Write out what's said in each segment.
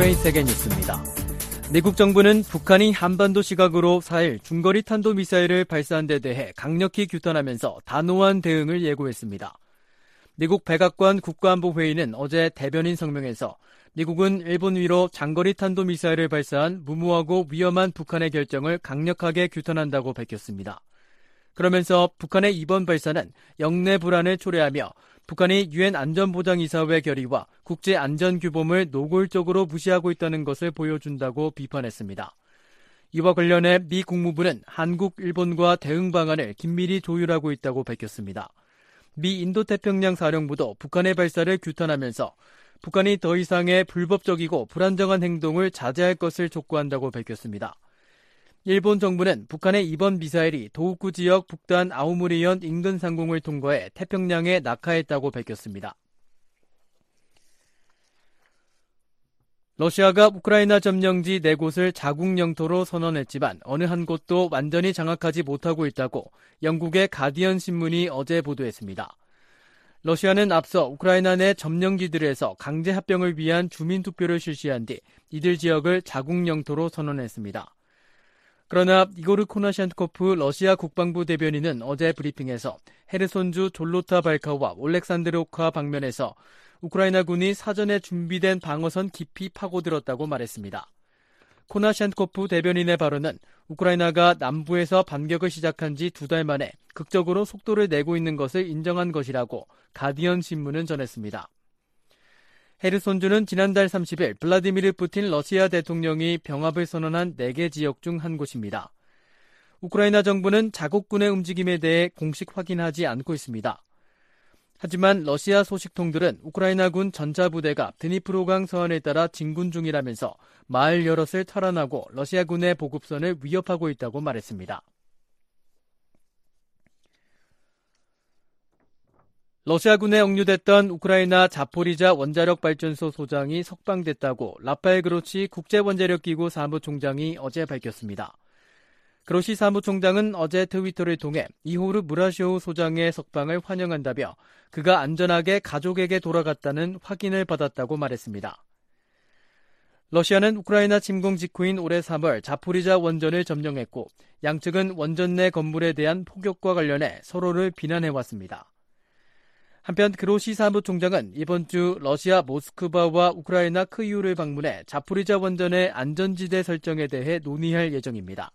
VOA 세계뉴스입니다. 미국 정부는 북한이 한반도 시각으로 4일 중거리 탄도미사일을 발사한 데 대해 강력히 규탄하면서 단호한 대응을 예고했습니다. 미국 백악관 국가안보회의는 어제 대변인 성명에서 미국은 일본 위로 장거리 탄도미사일을 발사한 무모하고 위험한 북한의 결정을 강력하게 규탄한다고 밝혔습니다. 그러면서 북한의 이번 발사는 영내 불안을 초래하며 북한이 유엔 안전보장이사회 결의와 국제안전규범을 노골적으로 무시하고 있다는 것을 보여준다고 비판했습니다. 이와 관련해 미 국무부는 한국, 일본과 대응 방안을 긴밀히 조율하고 있다고 밝혔습니다. 미 인도태평양 사령부도 북한의 발사를 규탄하면서 북한이 더 이상의 불법적이고 불안정한 행동을 자제할 것을 촉구한다고 밝혔습니다. 일본 정부는 북한의 이번 미사일이 도호쿠 지역 북단 아오모리현 인근 상공을 통과해 태평양에 낙하했다고 밝혔습니다. 러시아가 우크라이나 점령지 4곳을 자국 영토로 선언했지만 어느 한 곳도 완전히 장악하지 못하고 있다고 영국의 가디언 신문이 어제 보도했습니다. 러시아는 앞서 우크라이나 내 점령지들에서 강제 합병을 위한 주민투표를 실시한 뒤 이들 지역을 자국 영토로 선언했습니다. 그러나 이고르 코나시안코프 러시아 국방부 대변인은 어제 브리핑에서 헤르손주 졸로타 발카와 올렉산드로카 방면에서 우크라이나군이 사전에 준비된 방어선 깊이 파고들었다고 말했습니다. 코나시안코프 대변인의 발언은 우크라이나가 남부에서 반격을 시작한 지 2달 만에 극적으로 속도를 내고 있는 것을 인정한 것이라고 가디언 신문은 전했습니다. 헤르손주는 지난달 30일 블라디미르 푸틴 러시아 대통령이 병합을 선언한 4개 지역 중 한 곳입니다. 우크라이나 정부는 자국군의 움직임에 대해 공식 확인하지 않고 있습니다. 하지만 러시아 소식통들은 우크라이나군 전차부대가 드니프로강 서안을 따라 진군 중이라면서 마을 여럿을 탈환하고 러시아군의 보급선을 위협하고 있다고 말했습니다. 러시아군에 억류됐던 우크라이나 자포리자 원자력 발전소 소장이 석방됐다고 라파엘 그로시 국제원자력기구 사무총장이 어제 밝혔습니다. 그로시 사무총장은 어제 트위터를 통해 이호르 무라시오우 소장의 석방을 환영한다며 그가 안전하게 가족에게 돌아갔다는 확인을 받았다고 말했습니다. 러시아는 우크라이나 침공 직후인 올해 3월 자포리자 원전을 점령했고 양측은 원전 내 건물에 대한 폭격과 관련해 서로를 비난해왔습니다. 한편 그로시 사무총장은 이번 주 러시아 모스크바와 우크라이나 크이우를 방문해 자포리자 원전의 안전지대 설정에 대해 논의할 예정입니다.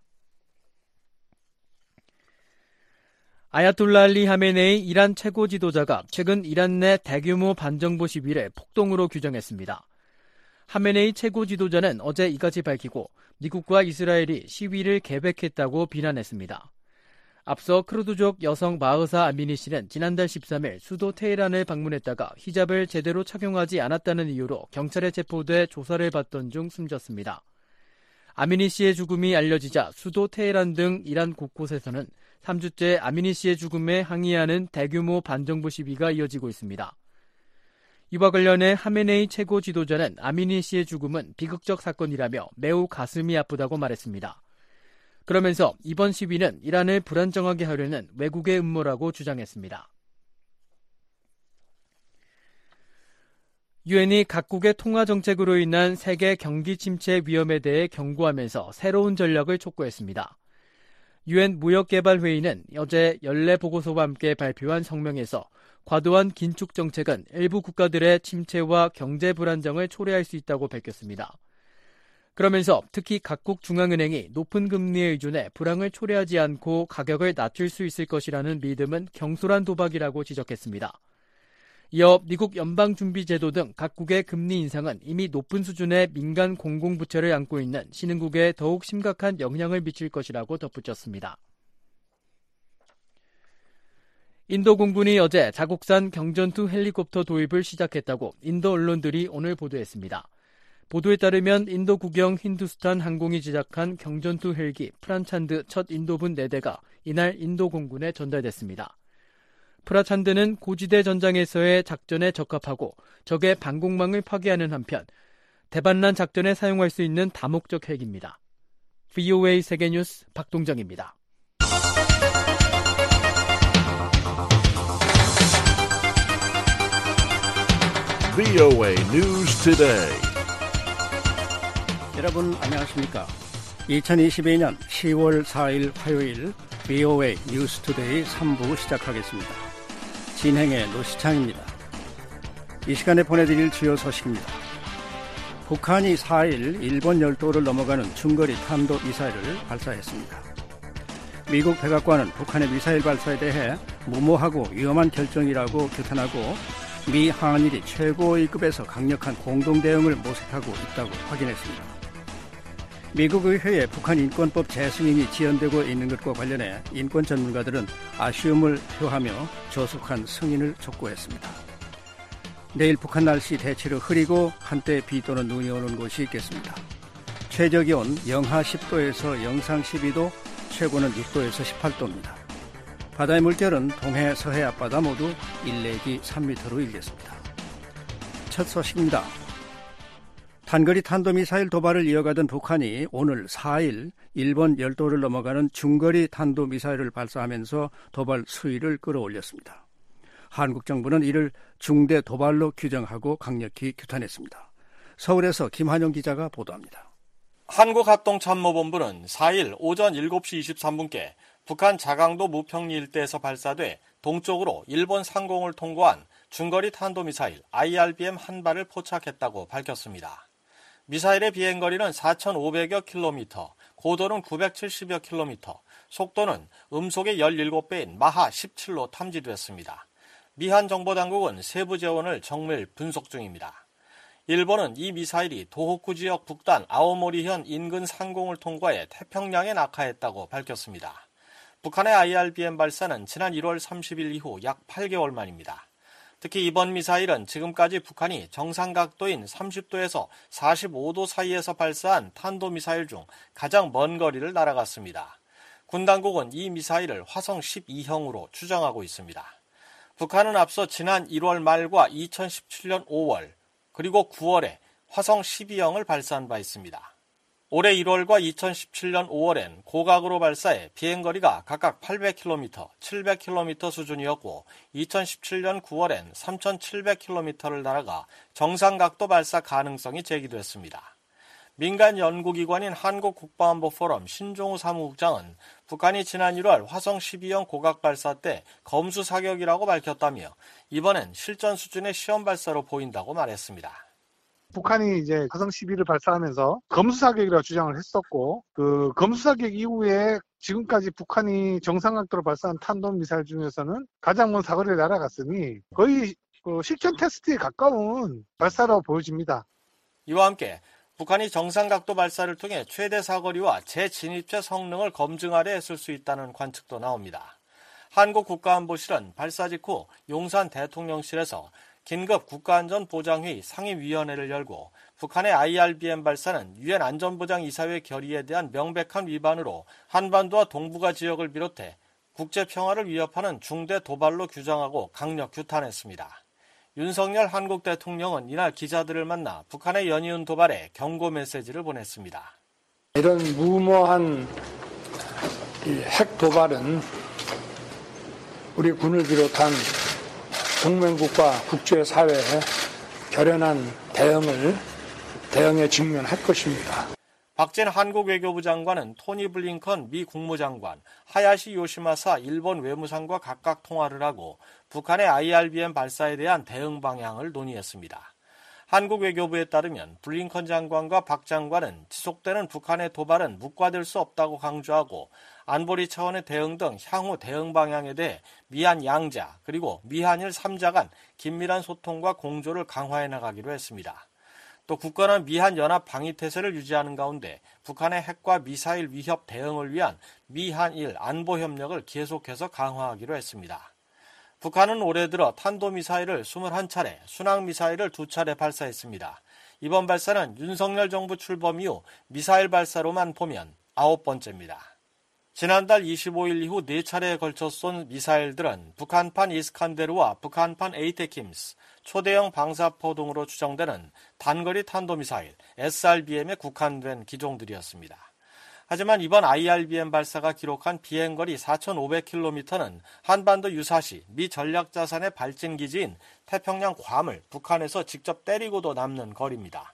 아야톨라 알리 하메네이 이란 최고 지도자가 최근 이란 내 대규모 반정부 시위를 폭동으로 규정했습니다. 하메네이 최고 지도자는 어제 이같이 밝히고 미국과 이스라엘이 시위를 계획했다고 비난했습니다. 앞서 크루드족 여성 마흐사 아미니 씨는 지난달 13일 수도 테헤란을 방문했다가 히잡을 제대로 착용하지 않았다는 이유로 경찰에 체포돼 조사를 받던 중 숨졌습니다. 아미니 씨의 죽음이 알려지자 수도 테헤란 등 이란 곳곳에서는 3주째 아미니 씨의 죽음에 항의하는 대규모 반정부 시위가 이어지고 있습니다. 이와 관련해 하메네이 최고 지도자는 아미니 씨의 죽음은 비극적 사건이라며 매우 가슴이 아프다고 말했습니다. 그러면서 이번 시위는 이란을 불안정하게 하려는 외국의 음모라고 주장했습니다. 유엔이 각국의 통화 정책으로 인한 세계 경기 침체 위험에 대해 경고하면서 새로운 전략을 촉구했습니다. 유엔 무역개발회의는 어제 연례 보고서와 함께 발표한 성명에서 과도한 긴축 정책은 일부 국가들의 침체와 경제 불안정을 초래할 수 있다고 밝혔습니다. 그러면서 특히 각국 중앙은행이 높은 금리에 의존해 불황을 초래하지 않고 가격을 낮출 수 있을 것이라는 믿음은 경솔한 도박이라고 지적했습니다. 이어 미국 연방준비제도 등 각국의 금리 인상은 이미 높은 수준의 민간 공공부채를 안고 있는 신흥국에 더욱 심각한 영향을 미칠 것이라고 덧붙였습니다. 인도 공군이 어제 자국산 경전투 헬리콥터 도입을 시작했다고 인도 언론들이 오늘 보도했습니다. 보도에 따르면 인도 국영 힌두스탄 항공이 제작한 경전투 헬기 프란찬드 첫 인도분 4대가 이날 인도 공군에 전달됐습니다. 프라찬드는 고지대 전장에서의 작전에 적합하고 적의 방공망을 파괴하는 한편 대반란 작전에 사용할 수 있는 다목적 헬기입니다. VOA 세계뉴스 박동정입니다. VOA News Today. 여러분 안녕하십니까? 2022년 10월 4일 화요일 VOA 뉴스투데이 3부 시작하겠습니다. 진행의 노시창입니다. 이 시간에 보내드릴 주요 소식입니다. 북한이 4일 일본 열도를 넘어가는 중거리 탄도미사일을 발사했습니다. 미국 백악관은 북한의 미사일 발사에 대해 무모하고 위험한 결정이라고 규탄하고 미 한일이 최고의 급에서 강력한 공동대응을 모색하고 있다고 확인했습니다. 미국 의회에 북한 인권법 재승인이 지연되고 있는 것과 관련해 인권 전문가들은 아쉬움을 표하며 조속한 승인을 촉구했습니다. 내일 북한 날씨 대체로 흐리고 한때 비 또는 눈이 오는 곳이 있겠습니다. 최저기온 영하 10도에서 영상 12도, 최고는 6도에서 18도입니다. 바다의 물결은 동해, 서해 앞바다 모두 1 내지 3m로 일겠습니다. 첫 소식입니다. 단거리 탄도미사일 도발을 이어가던 북한이 오늘 4일 일본 열도를 넘어가는 중거리 탄도미사일을 발사하면서 도발 수위를 끌어올렸습니다. 한국 정부는 이를 중대 도발로 규정하고 강력히 규탄했습니다. 서울에서 김한용 기자가 보도합니다. 한국합동참모본부는 4일 오전 7시 23분께 북한 자강도 무평리 일대에서 발사돼 동쪽으로 일본 상공을 통과한 중거리 탄도미사일 IRBM 한 발을 포착했다고 밝혔습니다. 미사일의 비행거리는 4,500여 킬로미터, 고도는 970여 킬로미터, 속도는 음속의 17배인 마하 17로 탐지됐습니다. 미한 정보당국은 세부 재원을 정밀 분석 중입니다. 일본은 이 미사일이 도호쿠 지역 북단 아오모리현 인근 상공을 통과해 태평양에 낙하했다고 밝혔습니다. 북한의 IRBM 발사는 지난 1월 30일 이후 약 8개월 만입니다. 특히 이번 미사일은 지금까지 북한이 정상각도인 30도에서 45도 사이에서 발사한 탄도미사일 중 가장 먼 거리를 날아갔습니다. 군 당국은 이 미사일을 화성 12형으로 추정하고 있습니다. 북한은 앞서 지난 1월 말과 2017년 5월 그리고 9월에 화성 12형을 발사한 바 있습니다. 올해 1월과 2017년 5월엔 고각으로 발사해 비행거리가 각각 800km, 700km 수준이었고 2017년 9월엔 3,700km를 날아가 정상각도 발사 가능성이 제기됐습니다. 민간 연구기관인 한국국방안보포럼 신종우 사무국장은 북한이 지난 1월 화성 12형 고각 발사 때 검수 사격이라고 밝혔다며 이번엔 실전 수준의 시험 발사로 보인다고 말했습니다. 북한이 이제 화성 12를 발사하면서 검수사격이라고 주장을 했었고 그 검수사격 이후에 지금까지 북한이 정상각도로 발사한 탄도미사일 중에서는 가장 먼 사거리를 날아갔으니 거의 실전 테스트에 가까운 발사라고 보여집니다. 이와 함께 북한이 정상각도 발사를 통해 최대 사거리와 재진입체 성능을 검증하려 했을 수 있다는 관측도 나옵니다. 한국국가안보실은 발사 직후 용산 대통령실에서 긴급 국가안전보장회의 상임위원회를 열고 북한의 IRBM 발사는 유엔 안전보장이사회 결의에 대한 명백한 위반으로 한반도와 동북아 지역을 비롯해 국제평화를 위협하는 중대 도발로 규정하고 강력 규탄했습니다. 윤석열 한국 대통령은 이날 기자들을 만나 북한의 연이은 도발에 경고 메시지를 보냈습니다. 이런 무모한 핵 도발은 우리 군을 비롯한 동맹국가 국제사회에 결연한 대응에 직면할 것입니다. 박진 한국 외교부 장관은 토니 블링컨 미 국무장관, 하야시 요시마사 일본 외무상과 각각 통화를 하고 북한의 IRBM 발사에 대한 대응 방향을 논의했습니다. 한국 외교부에 따르면 블링컨 장관과 박 장관은 지속되는 북한의 도발은 묵과될 수 없다고 강조하고 안보리 차원의 대응 등 향후 대응 방향에 대해 미한 양자 그리고 미한일 3자 간 긴밀한 소통과 공조를 강화해 나가기로 했습니다. 또 굳건한 미한연합 방위태세를 유지하는 가운데 북한의 핵과 미사일 위협 대응을 위한 미한일 안보협력을 계속해서 강화하기로 했습니다. 북한은 올해 들어 탄도미사일을 21차례, 순항미사일을 2차례 발사했습니다. 이번 발사는 윤석열 정부 출범 이후 미사일 발사로만 보면 9번째입니다. 지난달 25일 이후 4차례에 걸쳐 쏜 미사일들은 북한판 이스칸데르와 북한판 에이테킴스, 초대형 방사포 등으로 추정되는 단거리 탄도미사일 SRBM에 국한된 기종들이었습니다. 하지만 이번 IRBM 발사가 기록한 비행거리 4,500km는 한반도 유사시 미 전략자산의 발진기지인 태평양 괌을 북한에서 직접 때리고도 남는 거리입니다.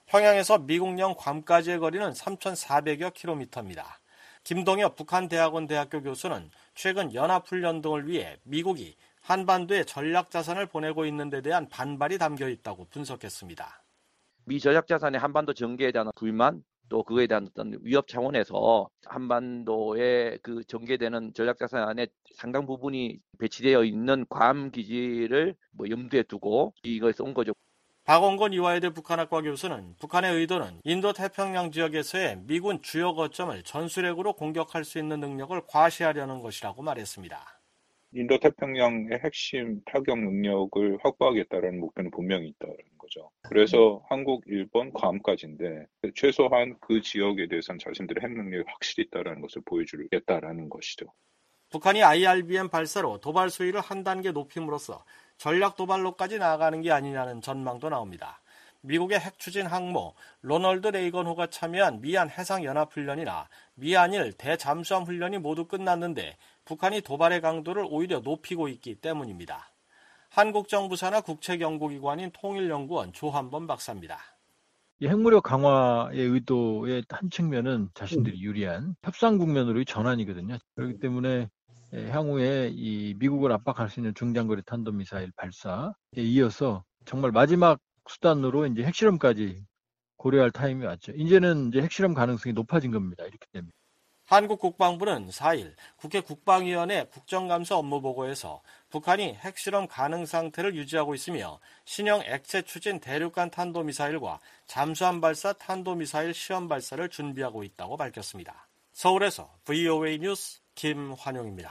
평양에서 미국령 괌까지의 거리는 3,400여 킬로미터입니다. 김동엽 북한대학원 대학교 교수는 최근 연합훈련 등을 위해 미국이 한반도에 전략자산을 보내고 있는 데 대한 반발이 담겨 있다고 분석했습니다. 미 전략자산의 한반도 전개에 대한 불만, 또 그거에 대한 어떤 위협 차원에서 한반도에 그 전개되는 전략자산 안에 상당 부분이 배치되어 있는 괌 기지를 염두에 두고 이걸 쏜 거죠. 박원건 이화여대 북한학과 교수는 북한의 의도는 인도태평양 지역에서의 미군 주요 거점을 전술핵으로 공격할 수 있는 능력을 과시하려는 것이라고 말했습니다. 인도태평양의 핵심 타격 능력을 확보하겠다는 목표는 분명히 있다는 거죠. 그래서 한국, 일본, 괌까지인데 최소한 그 지역에 대해서는 자신들의 핵 능력이 확실히 있다는 것을 보여주겠다라는 것이죠. 북한이 IRBM 발사로 도발 수위를 한 단계 높임으로써 전략 도발로까지 나아가는 게 아니냐는 전망도 나옵니다. 미국의 핵추진 항모 로널드 레이건호가 참여한 미한 해상연합훈련이나 미한일 대잠수함 훈련이 모두 끝났는데 북한이 도발의 강도를 오히려 높이고 있기 때문입니다. 한국 정부 산하 국책연구기관인 통일연구원 조한범 박사입니다. 이 핵무력 강화의 의도의 한 측면은 자신들이 유리한 협상 국면으로의 전환이거든요. 그렇기 때문에 향후에 이 미국을 압박할 수 있는 중장거리 탄도미사일 발사에 이어서 정말 마지막 수단으로 이제 핵실험까지 고려할 타임이 왔죠. 이제는 이제 핵실험 가능성이 높아진 겁니다. 이렇기 때문에. 한국 국방부는 4일 국회 국방위원회 국정감사 업무보고에서 북한이 핵실험 가능 상태를 유지하고 있으며 신형 액체 추진 대륙간 탄도미사일과 잠수함 발사 탄도미사일 시험 발사를 준비하고 있다고 밝혔습니다. 서울에서 VOA 뉴스 김환용입니다.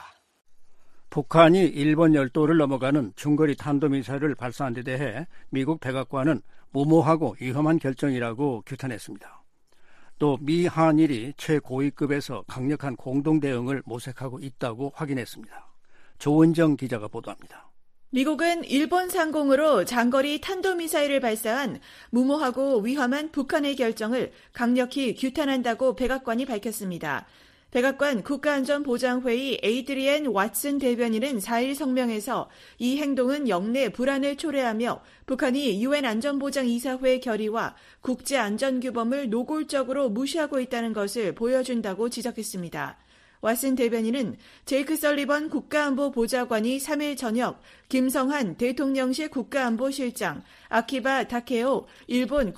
북한이 일본 열도를 넘어가는 중거리 탄도미사일을 발사한 데 대해 미국 백악관은 무모하고 위험한 결정이라고 규탄했습니다. 또 미 한일이 최고위급에서 강력한 공동 대응을 모색하고 있다고 확인했습니다. 조은정 기자가 보도합니다. 미국은 일본 상공으로 장거리 탄도미사일을 발사한 무모하고 위험한 북한의 결정을 강력히 규탄한다고 백악관이 밝혔습니다. 백악관 국가안전보장회의 에이드리엔 왓슨 대변인은 4일 성명에서 이 행동은 영내 불안을 초래하며 북한이 유엔 안전보장이사회 결의와 국제안전규범을 노골적으로 무시하고 있다는 것을 보여준다고 지적했습니다. 왓슨 대변인은 제이크 설리번 국가안보보좌관이 3일 저녁 김성한 대통령실 국가안보실장, 아키바 다케오 일본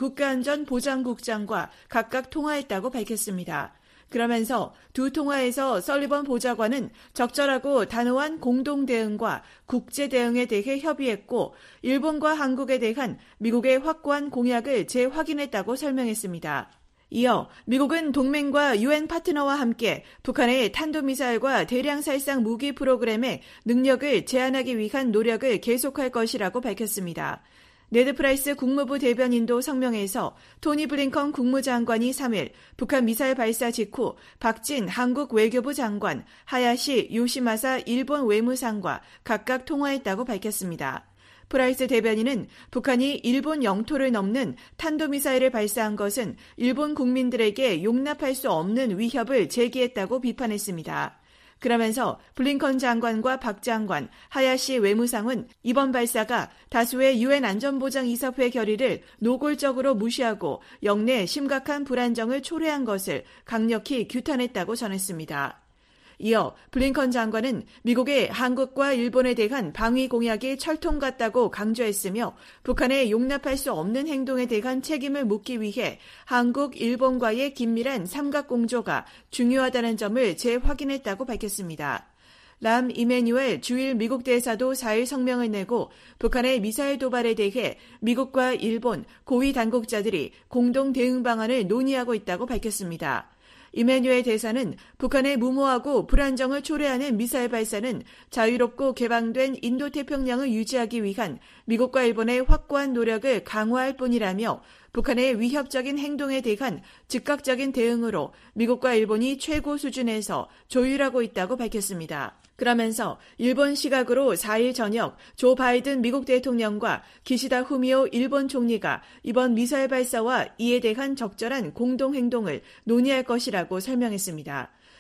국가안전보장국장과 각각 통화했다고 밝혔습니다. 그러면서 두 통화에서 설리번 보좌관은 적절하고 단호한 공동 대응과 국제 대응에 대해 협의했고 일본과 한국에 대한 미국의 확고한 공약을 재확인했다고 설명했습니다. 이어 미국은 동맹과 유엔 파트너와 함께 북한의 탄도미사일과 대량살상 무기 프로그램의 능력을 제한하기 위한 노력을 계속할 것이라고 밝혔습니다. 네드 프라이스 국무부 대변인도 성명에서 토니 블링컨 국무장관이 3일 북한 미사일 발사 직후 박진 한국 외교부 장관, 하야시 요시마사 일본 외무상과 각각 통화했다고 밝혔습니다. 프라이스 대변인은 북한이 일본 영토를 넘는 탄도미사일을 발사한 것은 일본 국민들에게 용납할 수 없는 위협을 제기했다고 비판했습니다. 그러면서 블링컨 장관과 박 장관, 하야시 외무상은 이번 발사가 다수의 유엔 안전보장이사회 결의를 노골적으로 무시하고 영내 심각한 불안정을 초래한 것을 강력히 규탄했다고 전했습니다. 이어 블링컨 장관은 미국의 한국과 일본에 대한 방위 공약이 철통 같다고 강조했으며 북한의 용납할 수 없는 행동에 대한 책임을 묻기 위해 한국, 일본과의 긴밀한 삼각공조가 중요하다는 점을 재확인했다고 밝혔습니다. 람 이메뉴엘 주일 미국 대사도 4일 성명을 내고 북한의 미사일 도발에 대해 미국과 일본 고위 당국자들이 공동 대응 방안을 논의하고 있다고 밝혔습니다. 이메뉴엘 대사는 북한의 무모하고 불안정을 초래하는 미사일 발사는 자유롭고 개방된 인도태평양을 유지하기 위한 미국과 일본의 확고한 노력을 강화할 뿐이라며 북한의 위협적인 행동에 대한 즉각적인 대응으로 미국과 일본이 최고 수준에서 조율하고 있다고 밝혔습니다. 그러면서 일본 시각으로 4일 저녁 조 바이든 미국 대통령과 기시다 후미오 일본 총리가 이번 미사일 발사와 이에 대한 적절한 공동 행동을 논의할 것이라고 설명했습니다.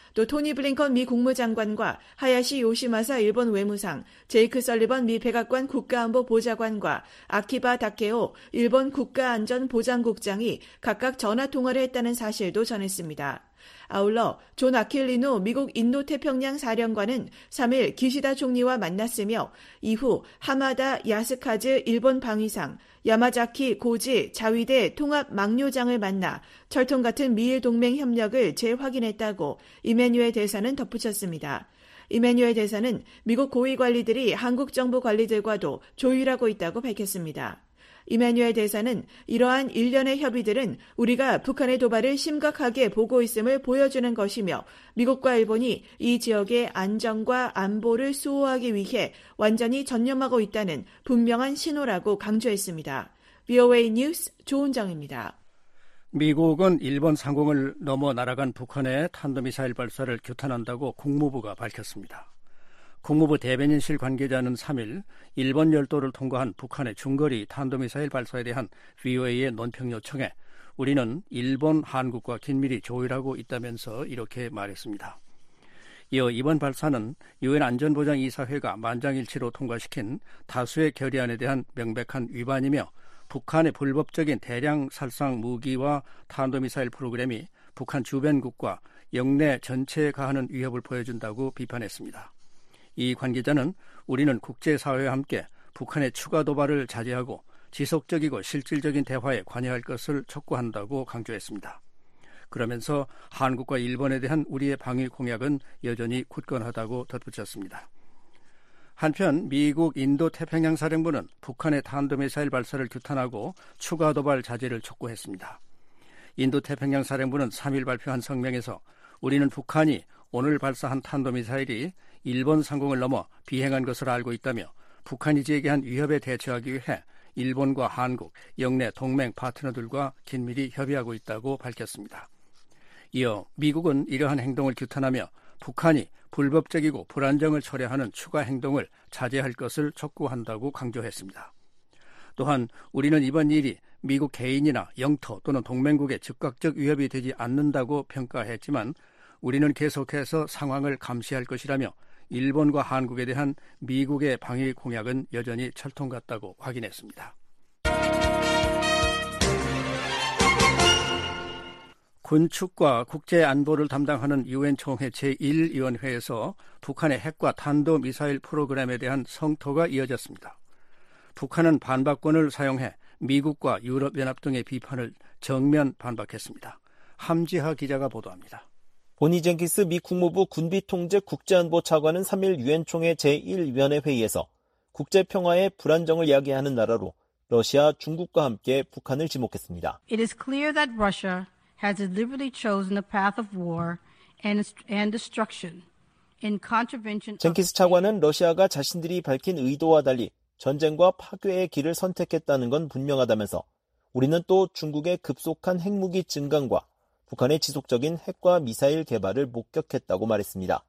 또 토니 블링컨 미 국무장관과 하야시 요시마사 일본 외무상, 제이크 설리번 미 백악관 국가안보 보좌관과 아키바 다케오 일본 국가안전보장국장이 각각 전화통화를 했다는 사실도 전했습니다. 아울러 존 아킬리노 미국 인도태평양 사령관은 3일 기시다 총리와 만났으며 이후 하마다 야스카즈 일본 방위상, 야마자키 고지 자위대 통합 막료장을 만나 철통 같은 미일 동맹 협력을 재확인했다고 이메뉴엘 대사는 덧붙였습니다. 이메뉴엘 대사는 미국 고위 관리들이 한국 정부 관리들과도 조율하고 있다고 밝혔습니다. 이메뉴엘 대사는 이러한 일련의 협의들은 우리가 북한의 도발을 심각하게 보고 있음을 보여주는 것이며 미국과 일본이 이 지역의 안정과 안보를 수호하기 위해 완전히 전념하고 있다는 분명한 신호라고 강조했습니다. VOA 뉴스 조은정입니다. 미국은 일본 상공을 넘어 날아간 북한의 탄도미사일 발사를 규탄한다고 국무부가 밝혔습니다. 국무부 대변인실 관계자는 3일 일본 열도를 통과한 북한의 중거리 탄도미사일 발사에 대한 VOA의 논평 요청에 우리는 일본, 한국과 긴밀히 조율하고 있다면서 이렇게 말했습니다. 이어 이번 발사는 유엔 안전보장이사회가 만장일치로 통과시킨 다수의 결의안에 대한 명백한 위반이며 북한의 불법적인 대량 살상 무기와 탄도미사일 프로그램이 북한 주변국과 영내 전체에 가하는 위협을 보여준다고 비판했습니다. 이 관계자는 우리는 국제사회와 함께 북한의 추가 도발을 자제하고 지속적이고 실질적인 대화에 관여할 것을 촉구한다고 강조했습니다. 그러면서 한국과 일본에 대한 우리의 방위 공약은 여전히 굳건하다고 덧붙였습니다. 한편 미국 인도태평양 사령부는 북한의 탄도미사일 발사를 규탄하고 추가 도발 자제를 촉구했습니다. 인도태평양 사령부는 3일 발표한 성명에서 우리는 북한이 오늘 발사한 탄도미사일이 일본 상공을 넘어 비행한 것으로 알고 있다며 북한이 제기한 위협에 대처하기 위해 일본과 한국, 영내 동맹 파트너들과 긴밀히 협의하고 있다고 밝혔습니다. 이어 미국은 이러한 행동을 규탄하며 북한이 불법적이고 불안정을 초래하는 추가 행동을 자제할 것을 촉구한다고 강조했습니다. 또한 우리는 이번 일이 미국 개인이나 영토 또는 동맹국의 즉각적 위협이 되지 않는다고 평가했지만 우리는 계속해서 상황을 감시할 것이라며 일본과 한국에 대한 미국의 방위 공약은 여전히 철통 같다고 확인했습니다. 군축과 국제안보를 담당하는 유엔 총회 제1위원회에서 북한의 핵과 탄도미사일 프로그램에 대한 성토가 이어졌습니다. 북한은 반박권을 사용해 미국과 유럽연합 등의 비판을 정면 반박했습니다. 함지하 기자가 보도합니다. 보니 젠키스 미 국무부 군비통제 국제안보 차관은 3일 유엔 총회 제1위원회 회의에서 국제평화의 불안정을 야기하는 나라로 러시아, 중국과 함께 북한을 지목했습니다. It is clear that Russia has deliberately chosen a path of war and destruction in contravention. 젠키스 차관은 러시아가 자신들이 밝힌 의도와 달리 전쟁과 파괴의 길을 선택했다는 건 분명하다면서 우리는 또 중국의 급속한 핵무기 증강과 북한의 지속적인 핵과 미사일 개발을 목격했다고 말했습니다.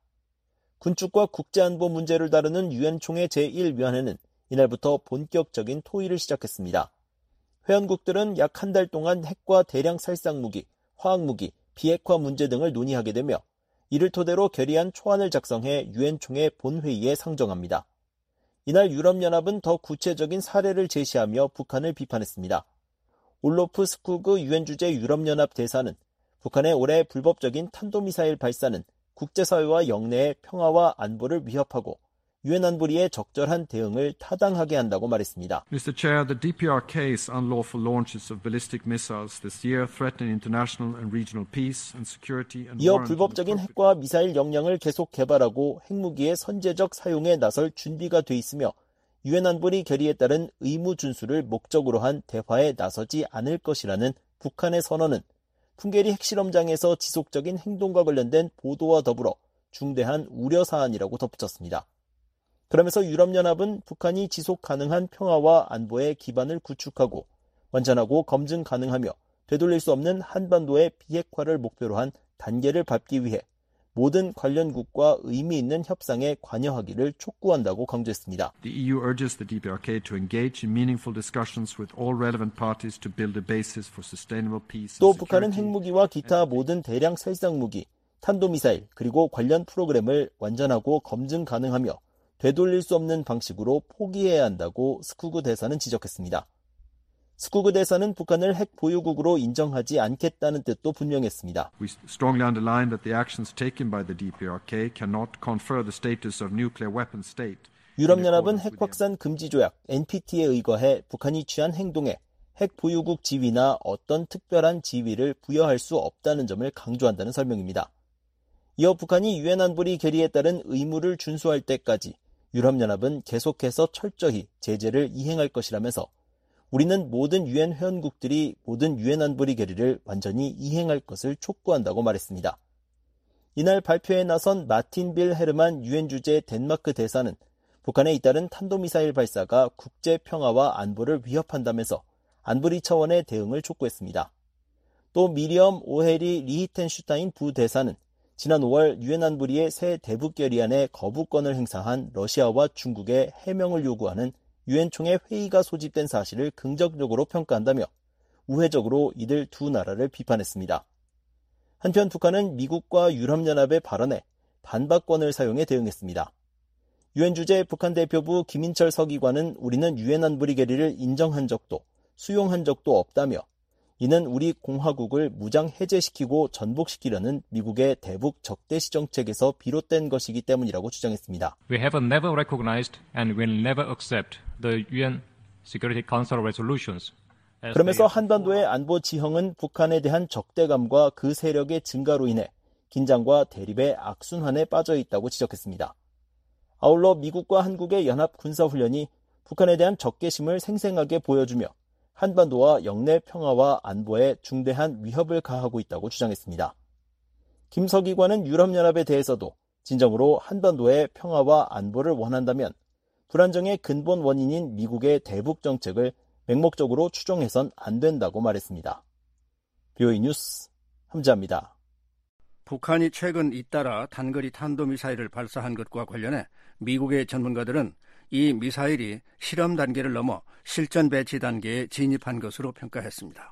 군축과 국제안보 문제를 다루는 유엔 총회 제1위원회는 이날부터 본격적인 토의를 시작했습니다. 회원국들은 약 한 달 동안 핵과 대량 살상무기, 화학무기, 비핵화 문제 등을 논의하게 되며 이를 토대로 결의안 초안을 작성해 유엔 총회 본회의에 상정합니다. 이날 유럽연합은 더 구체적인 사례를 제시하며 북한을 비판했습니다. 올로프 스쿠그 유엔 주재 유럽연합 대사는 북한의 올해 불법적인 탄도미사일 발사는 국제사회와 영내의 평화와 안보를 위협하고 유엔 안보리의 적절한 대응을 타당하게 한다고 말했습니다. Mr. Chair, the DPRK's unlawful launches of ballistic missiles this year threaten international and regional peace and security and 이어 불법적인 핵과 미사일 역량을 계속 개발하고 핵무기의 선제적 사용에 나설 준비가 돼 있으며 유엔 안보리 결의에 따른 의무 준수를 목적으로 한 대화에 나서지 않을 것이라는 북한의 선언은 풍계리 핵실험장에서 지속적인 행동과 관련된 보도와 더불어 중대한 우려사안이라고 덧붙였습니다. 그러면서 유럽연합은 북한이 지속 가능한 평화와 안보의 기반을 구축하고 완전하고 검증 가능하며 되돌릴 수 없는 한반도의 비핵화를 목표로 한 단계를 밟기 위해 모든 관련국과 의미 있는 협상에 관여하기를 촉구한다고 강조했습니다. The EU urges the DPRK to engage in meaningful discussions with all relevant parties to build a basis for sustainable peace. 또 북한은 핵무기와 기타 모든 대량 살상무기, 탄도미사일 그리고 관련 프로그램을 완전하고 검증 가능하며 되돌릴 수 없는 방식으로 포기해야 한다고 스쿠그 대사는 지적했습니다. 스쿠그 대사는 북한을 핵 보유국으로 인정하지 않겠다는 뜻도 분명했습니다. We strongly underline that the actions taken by the DPRK cannot confer the status of nuclear weapon state. 유럽연합은 핵 확산 금지 조약 NPT에 의거해 북한이 취한 행동에 핵 보유국 지위나 어떤 특별한 지위를 부여할 수 없다는 점을 강조한다는 설명입니다. 이어 북한이 유엔 안보리 결의에 따른 의무를 준수할 때까지 유럽연합은 계속해서 철저히 제재를 이행할 것이라면서 우리는 모든 유엔 회원국들이 모든 유엔 안보리 결의를 완전히 이행할 것을 촉구한다고 말했습니다. 이날 발표에 나선 마틴 빌 헤르만 유엔 주재 덴마크 대사는 북한에 잇따른 탄도미사일 발사가 국제 평화와 안보를 위협한다면서 안보리 차원의 대응을 촉구했습니다. 또 미리엄 오헤리 리히텐슈타인 부대사는 지난 5월 유엔 안보리의 새 대북 결의안에 거부권을 행사한 러시아와 중국의 해명을 요구하는 유엔 총회 회의가 소집된 사실을 긍정적으로 평가한다며 우회적으로 이들 두 나라를 비판했습니다. 한편 북한은 미국과 유럽연합의 발언에 반박권을 사용해 대응했습니다. 유엔 주재 북한 대표부 김인철 서기관은 우리는 유엔 안보리 결의를 인정한 적도 수용한 적도 없다며 이는 우리 공화국을 무장 해제시키고 전복시키려는 미국의 대북 적대시 정책에서 비롯된 것이기 때문이라고 주장했습니다. We have never recognized and will never accept the UN Security Council resolutions. 그러면서 한반도의 안보 지형은 북한에 대한 적대감과 그 세력의 증가로 인해 긴장과 대립의 악순환에 빠져 있다고 지적했습니다. 아울러 미국과 한국의 연합 군사훈련이 북한에 대한 적개심을 생생하게 보여주며 한반도와 영내 평화와 안보에 중대한 위협을 가하고 있다고 주장했습니다. 김 서기관은 유럽연합에 대해서도 진정으로 한반도의 평화와 안보를 원한다면 불안정의 근본 원인인 미국의 대북 정책을 맹목적으로 추종해선 안 된다고 말했습니다. BOE 뉴스 함지아입니다. 북한이 최근 잇따라 단거리 탄도미사일을 발사한 것과 관련해 미국의 전문가들은 이 미사일이 실험 단계를 넘어 실전 배치 단계에 진입한 것으로 평가했습니다.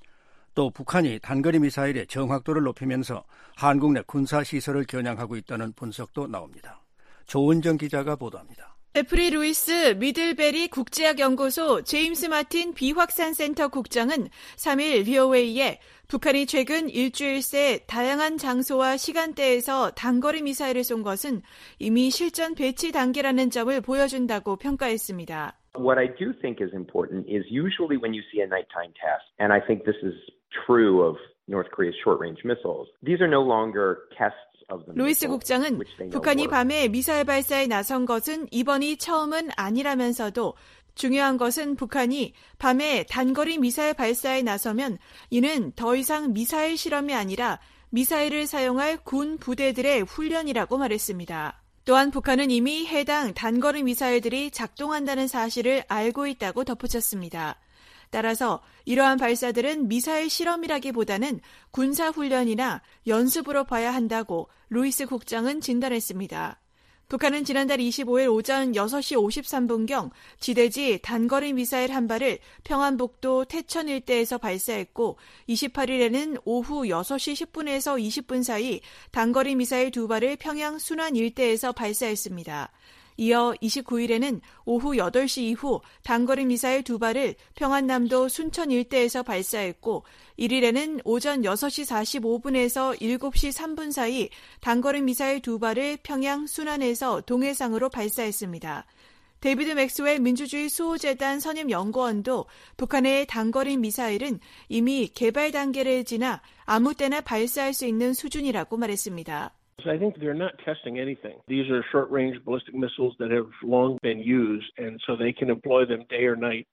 또 북한이 단거리 미사일의 정확도를 높이면서 한국 내 군사시설을 겨냥하고 있다는 분석도 나옵니다. 조은정 기자가 보도합니다. 제프리 루이스 미들베리 국제학연구소 제임스 마틴 비확산센터 국장은 3일 VOA에 북한이 최근 일주일 새 다양한 장소와 시간대에서 단거리 미사일을 쏜 것은 이미 실전 배치 단계라는 점을 보여준다고 평가했습니다. What I do think is important is usually when you see a nighttime test, and I think this is true of North Korea's short-range missiles, these are no longer tests. 루이스 국장은 북한이 밤에 미사일 발사에 나선 것은 이번이 처음은 아니라면서도 중요한 것은 북한이 밤에 단거리 미사일 발사에 나서면 이는 더 이상 미사일 실험이 아니라 미사일을 사용할 군 부대들의 훈련이라고 말했습니다. 또한 북한은 이미 해당 단거리 미사일들이 작동한다는 사실을 알고 있다고 덧붙였습니다. 따라서 이러한 발사들은 미사일 실험이라기보다는 군사훈련이나 연습으로 봐야 한다고 루이스 국장은 진단했습니다. 북한은 지난달 25일 오전 6시 53분경 지대지 단거리 미사일 한 발을 평안북도 태천 일대에서 발사했고 28일에는 오후 6시 10분에서 20분 사이 단거리 미사일 두 발을 평양 순안 일대에서 발사했습니다. 이어 29일에는 오후 8시 이후 단거리 미사일 두 발을 평안남도 순천 일대에서 발사했고 1일에는 오전 6시 45분에서 7시 3분 사이 단거리 미사일 두 발을 평양 순안에서 동해상으로 발사했습니다. 데이비드 맥스웰 민주주의 수호재단 선임연구원도 북한의 단거리 미사일은 이미 개발 단계를 지나 아무 때나 발사할 수 있는 수준이라고 말했습니다. I think they're not testing anything. These are short-range ballistic missiles that have long been used, and so they can employ them day or night.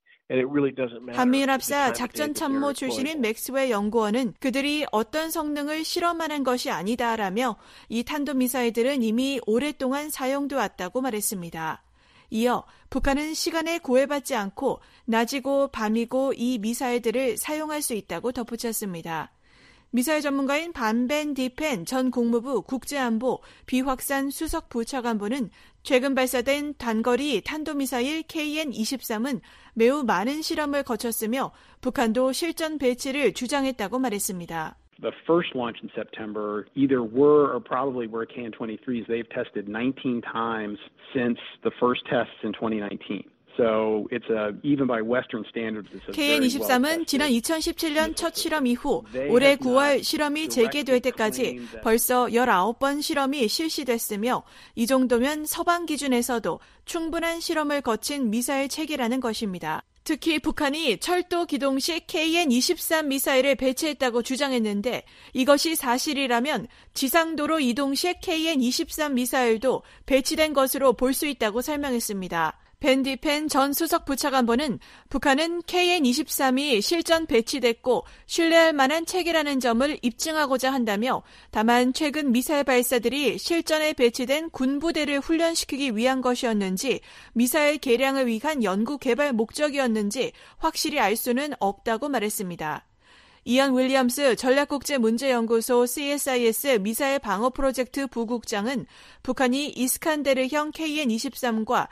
한미연합사 작전참모 출신인 맥스웰 연구원은 그들이 어떤 성능을 실험하는 것이 아니다라며 이 탄도미사일들은 이미 오랫동안 사용돼 왔다고 말했습니다. 이어 북한은 시간에 구애받지 않고 낮이고 밤이고 이 미사일들을 사용할 수 있다고 덧붙였습니다. 미사일 전문가인 반벤 디펜 전 국무부 국제안보 비확산 수석 부차관보는 최근 발사된 단거리 탄도미사일 KN-23은 매우 많은 실험을 거쳤으며 북한도 실전 배치를 주장했다고 말했습니다. the first launch in September either were or probably were KN-23s. They've tested 19 times since the first tests in 2019. So it's even by Western standards, it's a KN-23은 지난 2017년 첫 실험 이후 올해 9월 실험이 재개될 때까지 벌써 19번 실험이 실시됐으며 이 정도면 서방 기준에서도 충분한 실험을 거친 미사일 체계라는 것입니다. 특히 북한이 철도 기동식 KN-23 미사일을 배치했다고 주장했는데 이것이 사실이라면 지상도로 이동식 KN-23 미사일도 배치된 것으로 볼 수 있다고 설명했습니다. 벤 디펜 전 수석 부차관보는 북한은 KN-23이 실전 배치됐고 신뢰할 만한 체계라는 점을 입증하고자 한다며 다만 최근 미사일 발사들이 실전에 배치된 군부대를 훈련시키기 위한 것이었는지 미사일 개량을 위한 연구 개발 목적이었는지 확실히 알 수는 없다고 말했습니다. 이언 윌리엄스 전략국제문제연구소 CSIS 미사일 방어 프로젝트 부국장은 북한이 이스칸데르형 KN-23과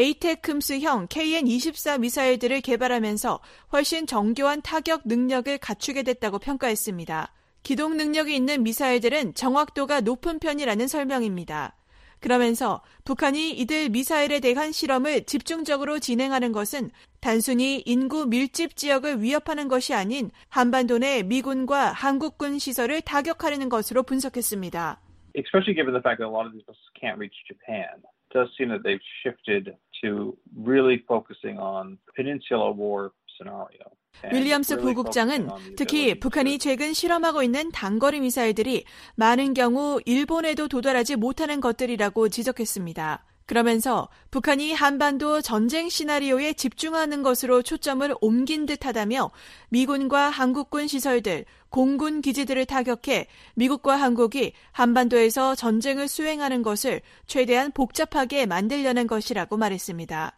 에이테크음스형 KN-24 미사일들을 개발하면서 훨씬 정교한 타격 능력을 갖추게 됐다고 평가했습니다. 기동 능력이 있는 미사일들은 정확도가 높은 편이라는 설명입니다. 그러면서 북한이 이들 미사일에 대한 실험을 집중적으로 진행하는 것은 단순히 인구 밀집 지역을 위협하는 것이 아닌 한반도 내 미군과 한국군 시설을 타격하려는 것으로 분석했습니다. Especially given the fact that a lot of these missiles can't reach Japan, it does seem that they've shifted to really focusing on Peninsula War scenario. 윌리엄스 부국장은 특히 북한이 최근 실험하고 있는 단거리 미사일들이 많은 경우 일본에도 도달하지 못하는 것들이라고 지적했습니다. 그러면서 북한이 한반도 전쟁 시나리오에 집중하는 것으로 초점을 옮긴 듯하다며 미군과 한국군 시설들, 공군 기지들을 타격해 미국과 한국이 한반도에서 전쟁을 수행하는 것을 최대한 복잡하게 만들려는 것이라고 말했습니다.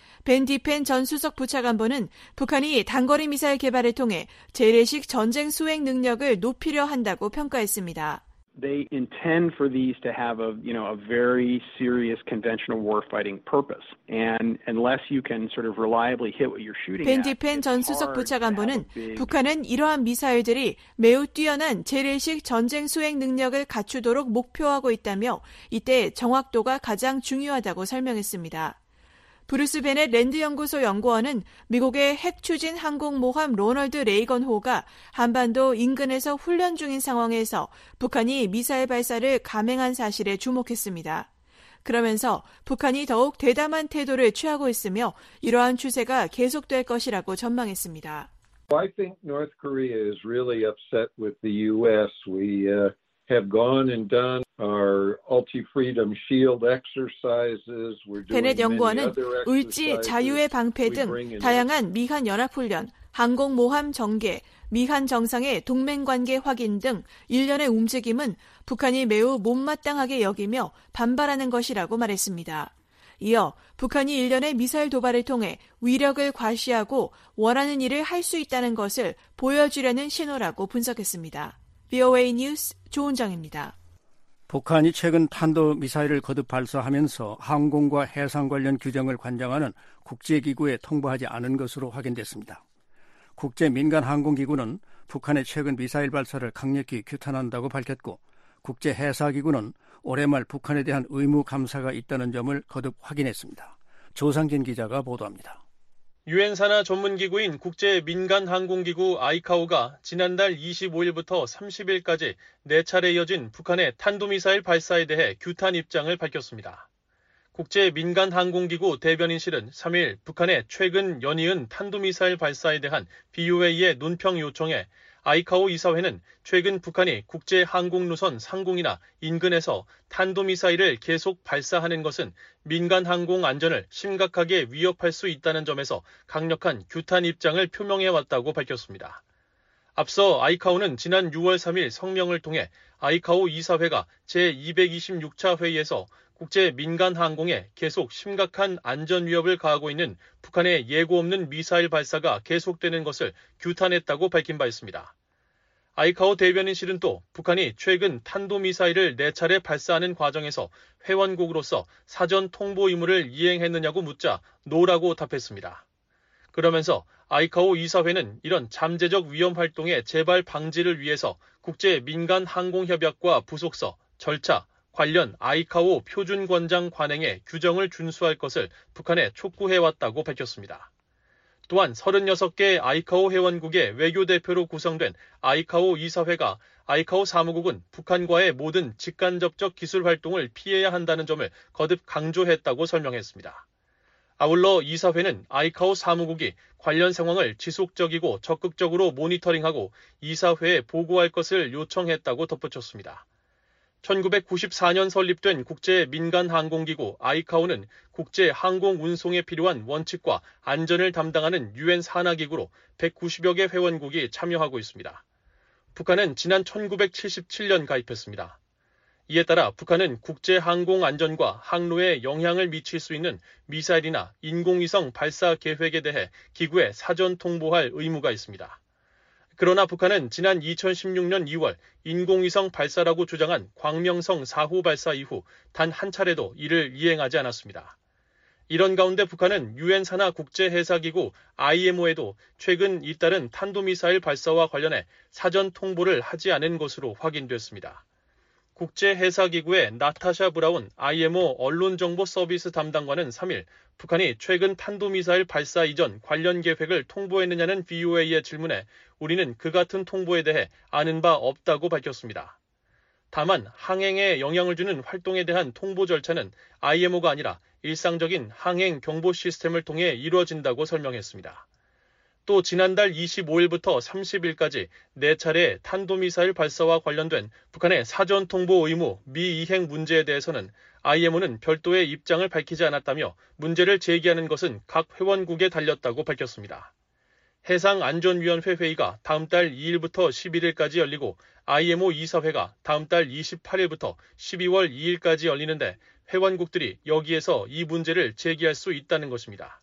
벤 디펜 전 수석 부차관보는 북한이 단거리 미사일 개발을 통해 재래식 전쟁 수행 능력을 높이려 한다고 평가했습니다. They intend for these to have a very serious conventional warfighting purpose. And unless you can sort of reliably hit what you're shooting 벤 at. 디펜 전 수석 부차관보는 북한은 이러한 미사일들이 매우 뛰어난 재래식 전쟁 수행 능력을 갖추도록 목표하고 있다며 이때 정확도가 가장 중요하다고 설명했습니다. 브루스 베넷 랜드연구소 연구원은 미국의 핵추진 항공모함 로널드 레이건호가 한반도 인근에서 훈련 중인 상황에서 북한이 미사일 발사를 감행한 사실에 주목했습니다. 그러면서 북한이 더욱 대담한 태도를 취하고 있으며 이러한 추세가 계속될 것이라고 전망했습니다. I think North Korea is really upset with the U.S. We have gone and done our Ulti-Freedom Shield exercises. 베넷 연구원은 을지 자유의 방패 등 다양한 미한 연합훈련, 항공모함 정계, 미한 정상의 동맹관계 확인 등 일련의 움직임은 북한이 매우 못마땅하게 여기며 반발하는 것이라고 말했습니다. 이어 북한이 일련의 미사일 도발을 통해 위력을 과시하고 원하는 일을 할 수 있다는 것을 보여주려는 신호라고 분석했습니다. VOA 뉴스 조은정입니다. 북한이 최근 탄도미사일을 거듭 발사하면서 항공과 해상 관련 규정을 관장하는 국제기구에 통보하지 않은 것으로 확인됐습니다. 국제민간항공기구는 북한의 최근 미사일 발사를 강력히 규탄한다고 밝혔고 국제해사기구는 올해 말 북한에 대한 의무 감사가 있다는 점을 거듭 확인했습니다. 조상진 기자가 보도합니다. 유엔 산하 전문기구인 국제민간항공기구 아이카오가 지난달 25일부터 30일까지 4차례 이어진 북한의 탄도미사일 발사에 대해 규탄 입장을 밝혔습니다. 국제민간항공기구 대변인실은 3일 북한의 최근 연이은 탄도미사일 발사에 대한 BOA의 논평 요청에 아이카오 이사회는 최근 북한이 국제항공노선 상공이나 인근에서 탄도미사일을 계속 발사하는 것은 민간항공 안전을 심각하게 위협할 수 있다는 점에서 강력한 규탄 입장을 표명해왔다고 밝혔습니다. 앞서 아이카오는 지난 6월 3일 성명을 통해 아이카오 이사회가 제226차 회의에서 국제민간항공에 계속 심각한 안전 위협을 가하고 있는 북한의 예고 없는 미사일 발사가 계속되는 것을 규탄했다고 밝힌 바 있습니다. 아이카오 대변인실은 또 북한이 최근 탄도미사일을 4차례 발사하는 과정에서 회원국으로서 사전 통보 의무를 이행했느냐고 묻자 노라고 답했습니다. 그러면서 아이카오 이사회는 이런 잠재적 위험 활동의 재발 방지를 위해서 국제 민간 항공협약과 부속서, 절차, 관련 아이카오 표준 권장 관행의 규정을 준수할 것을 북한에 촉구해왔다고 밝혔습니다. 또한 36개 아이카오 회원국의 외교대표로 구성된 아이카오 이사회가 아이카오 사무국은 북한과의 모든 직간접적 기술 활동을 피해야 한다는 점을 거듭 강조했다고 설명했습니다. 아울러 이사회는 아이카오 사무국이 관련 상황을 지속적이고 적극적으로 모니터링하고 이사회에 보고할 것을 요청했다고 덧붙였습니다. 1994년 설립된 국제 민간 항공기구 아이카오는 국제 항공 운송에 필요한 원칙과 안전을 담당하는 유엔 산하기구로 190여 개 회원국이 참여하고 있습니다. 북한은 지난 1977년 가입했습니다. 이에 따라 북한은 국제 항공 안전과 항로에 영향을 미칠 수 있는 미사일이나 인공위성 발사 계획에 대해 기구에 사전 통보할 의무가 있습니다. 그러나 북한은 지난 2016년 2월 인공위성 발사라고 주장한 광명성 4호 발사 이후 단 한 차례도 이를 이행하지 않았습니다. 이런 가운데 북한은 유엔 산하 국제해사기구 IMO에도 최근 잇따른 탄도미사일 발사와 관련해 사전 통보를 하지 않은 것으로 확인됐습니다. 국제해사기구의 나타샤 브라운 IMO 언론정보 서비스 담당관은 3일 북한이 최근 탄도미사일 발사 이전 관련 계획을 통보했느냐는 VOA의 질문에 우리는 그 같은 통보에 대해 아는 바 없다고 밝혔습니다. 다만 항행에 영향을 주는 활동에 대한 통보 절차는 IMO가 아니라 일상적인 항행 경보 시스템을 통해 이루어진다고 설명했습니다. 또 지난달 25일부터 30일까지 4차례 탄도미사일 발사와 관련된 북한의 사전 통보 의무 미이행 문제에 대해서는 IMO는 별도의 입장을 밝히지 않았다며 문제를 제기하는 것은 각 회원국에 달렸다고 밝혔습니다. 해상안전위원회 회의가 다음 달 2일부터 11일까지 열리고 IMO 이사회가 다음 달 28일부터 12월 2일까지 열리는데 회원국들이 여기에서 이 문제를 제기할 수 있다는 것입니다.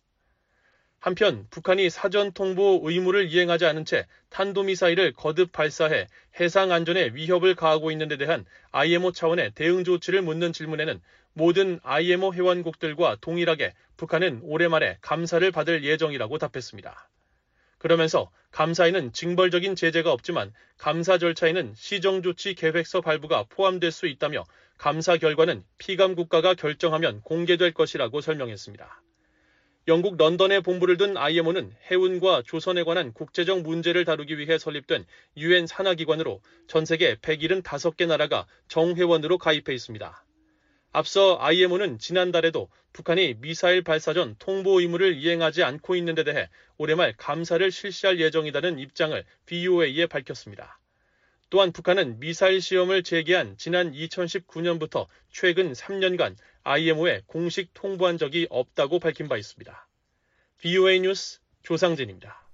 한편 북한이 사전 통보 의무를 이행하지 않은 채 탄도미사일을 거듭 발사해 해상안전에 위협을 가하고 있는 데 대한 IMO 차원의 대응 조치를 묻는 질문에는 모든 IMO 회원국들과 동일하게 북한은 올해 말에 감사를 받을 예정이라고 답했습니다. 그러면서 감사에는 징벌적인 제재가 없지만 감사 절차에는 시정조치 계획서 발부가 포함될 수 있다며 감사 결과는 피감 국가가 결정하면 공개될 것이라고 설명했습니다. 영국 런던에 본부를 둔 IMO는 해운과 조선에 관한 국제적 문제를 다루기 위해 설립된 유엔 산하기관으로 전 세계 175개 나라가 정회원으로 가입해 있습니다. 앞서 IMO는 지난달에도 북한이 미사일 발사 전 통보 의무를 이행하지 않고 있는 데 대해 올해 말 감사를 실시할 예정이라는 입장을 VOA에 밝혔습니다. 또한 북한은 미사일 시험을 재개한 지난 2019년부터 최근 3년간 IMO에 공식 통보한 적이 없다고 밝힌 바 있습니다. VOA 뉴스 조상진입니다.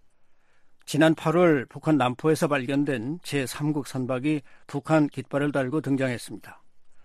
지난 8월 북한 남포에서 발견된 제3국 선박이 북한 깃발을 달고 등장했습니다.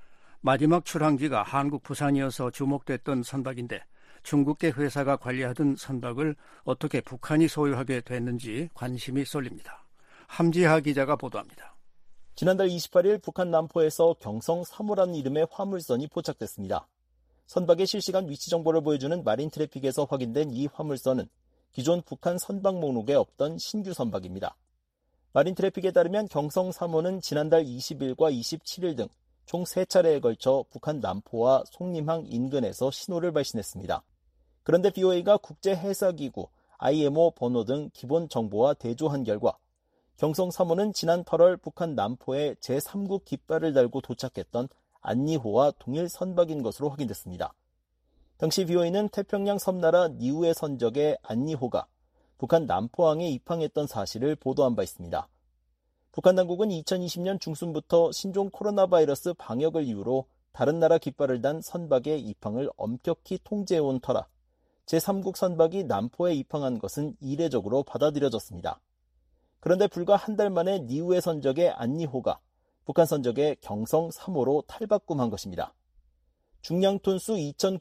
마지막 출항지가 한국 부산이어서 주목됐던 선박인데 중국계 회사가 관리하던 선박을 어떻게 북한이 소유하게 됐는지 관심이 쏠립니다. 함지하 기자가 보도합니다. 지난달 28일 북한 남포에서 경성 3호라는 이름의 화물선이 포착됐습니다. 선박의 실시간 위치 정보를 보여주는 마린 트래픽에서 확인된 이 화물선은 기존 북한 선박 목록에 없던 신규 선박입니다. 마린 트래픽에 따르면 경성 3호는 지난달 20일과 27일 등 총 3차례에 걸쳐 북한 남포와 송림항 인근에서 신호를 발신했습니다. 그런데 BOA가 국제해사기구 IMO 번호 등 기본 정보와 대조한 결과 경성 3호는 지난 8월 북한 남포에 제3국 깃발을 달고 도착했던 안니호와 동일 선박인 것으로 확인됐습니다. 당시 BOA는 태평양 섬나라 니우에 선적의 안니호가 북한 남포항에 입항했던 사실을 보도한 바 있습니다. 북한 당국은 2020년 중순부터 신종 코로나 바이러스 방역을 이유로 다른 나라 깃발을 단 선박의 입항을 엄격히 통제해온 터라 제3국 선박이 남포에 입항한 것은 이례적으로 받아들여졌습니다. 그런데 불과 한 달 만에 니우에 선적의 안니호가 북한 선적의 경성 3호로 탈바꿈한 것입니다. 중량 톤수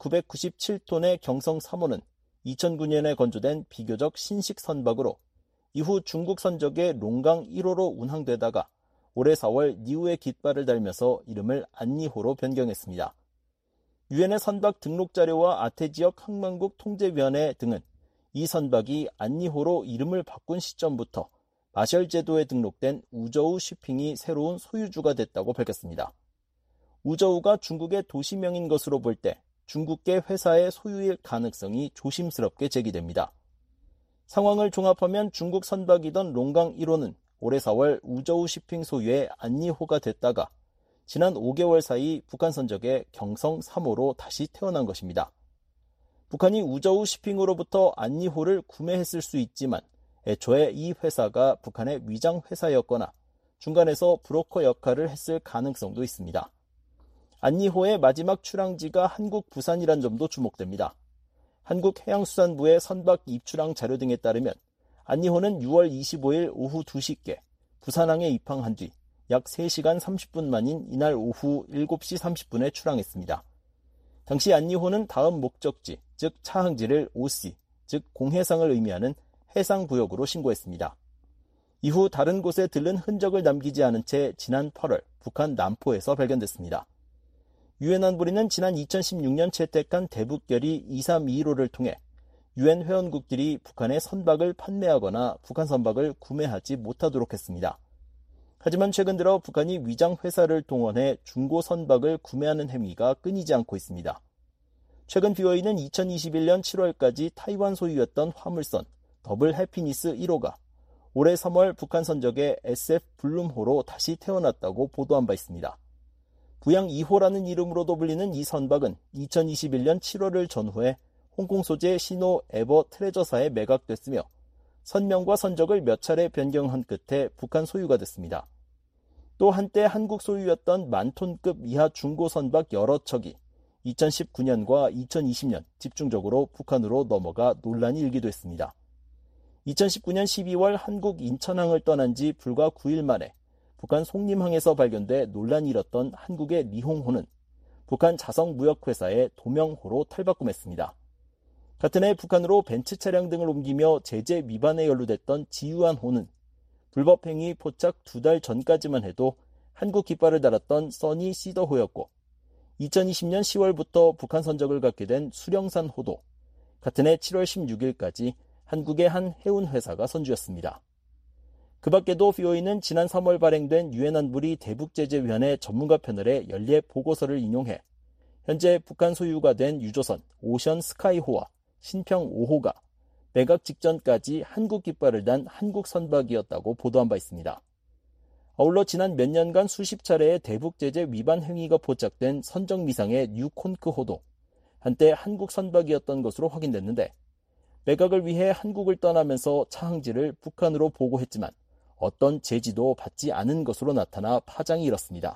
2,997톤의 경성 3호는 2009년에 건조된 비교적 신식 선박으로 이후 중국 선적의 롱강 1호로 운항되다가 올해 4월 니우에 깃발을 달면서 이름을 안니호로 변경했습니다. 유엔의 선박 등록 자료와 아태 지역 항만국 통제위원회 등은 이 선박이 안니호로 이름을 바꾼 시점부터 마셜 제도에 등록된 우저우 쉬핑이 새로운 소유주가 됐다고 밝혔습니다. 우저우가 중국의 도시명인 것으로 볼 때 중국계 회사의 소유일 가능성이 조심스럽게 제기됩니다. 상황을 종합하면 중국 선박이던 롱강 1호는 올해 4월 우저우 쉬핑 소유의 안니호가 됐다가 지난 5개월 사이 북한 선적의 경성 3호로 다시 태어난 것입니다. 북한이 우저우 쉬핑으로부터 안니호를 구매했을 수 있지만 애초에 이 회사가 북한의 위장 회사였거나 중간에서 브로커 역할을 했을 가능성도 있습니다. 안니호의 마지막 출항지가 한국 부산이란 점도 주목됩니다. 한국해양수산부의 선박 입출항 자료 등에 따르면 안니호는 6월 25일 오후 2시께 부산항에 입항한 뒤 약 3시간 30분 만인 이날 오후 7시 30분에 출항했습니다. 당시 안니호는 다음 목적지, 즉 차항지를 OC, 즉 공해상을 의미하는 해상구역으로 신고했습니다. 이후 다른 곳에 들른 흔적을 남기지 않은 채 지난 8월 북한 남포에서 발견됐습니다. 유엔 안보리는 지난 2016년 채택한 대북결의 2321호를 통해 유엔 회원국들이 북한의 선박을 판매하거나 북한 선박을 구매하지 못하도록 했습니다. 하지만 최근 들어 북한이 위장 회사를 동원해 중고 선박을 구매하는 행위가 끊이지 않고 있습니다. 최근 BOA는 2021년 7월까지 타이완 소유였던 화물선 더블 해피니스 1호가 올해 3월 북한 선적의 SF 블룸호로 다시 태어났다고 보도한 바 있습니다. 부양 2호라는 이름으로도 불리는 이 선박은 2021년 7월을 전후해 홍콩 소재 시노 에버 트레저사에 매각됐으며 선명과 선적을 몇 차례 변경한 끝에 북한 소유가 됐습니다. 또 한때 한국 소유였던 만톤급 이하 중고 선박 여러 척이 2019년과 2020년 집중적으로 북한으로 넘어가 논란이 일기도 했습니다. 2019년 12월 한국 인천항을 떠난 지 불과 9일 만에 북한 송림항에서 발견돼 논란이 일었던 한국의 리홍호는 북한 자성무역회사의 도명호로 탈바꿈했습니다. 같은 해 북한으로 벤츠 차량 등을 옮기며 제재 위반에 연루됐던 지유한호는 불법행위 포착 2달 전까지만 해도 한국 깃발을 달았던 써니 시더호였고 2020년 10월부터 북한 선적을 갖게 된 수령산호도 같은 해 7월 16일까지 한국의 한 해운회사가 선주였습니다. 그 밖에도 BOA는 지난 3월 발행된 유엔 안보리 대북제재위원회 전문가 패널의 연례 보고서를 인용해 현재 북한 소유가 된 유조선 오션 스카이호와 신평 5호가 매각 직전까지 한국 깃발을 단 한국 선박이었다고 보도한 바 있습니다. 아울러 지난 몇 년간 수십 차례의 대북제재 위반 행위가 포착된 선정미상의 뉴콘크호도 한때 한국 선박이었던 것으로 확인됐는데 매각을 위해 한국을 떠나면서 차항지를 북한으로 보고했지만 어떤 제지도 받지 않은 것으로 나타나 파장이 일었습니다.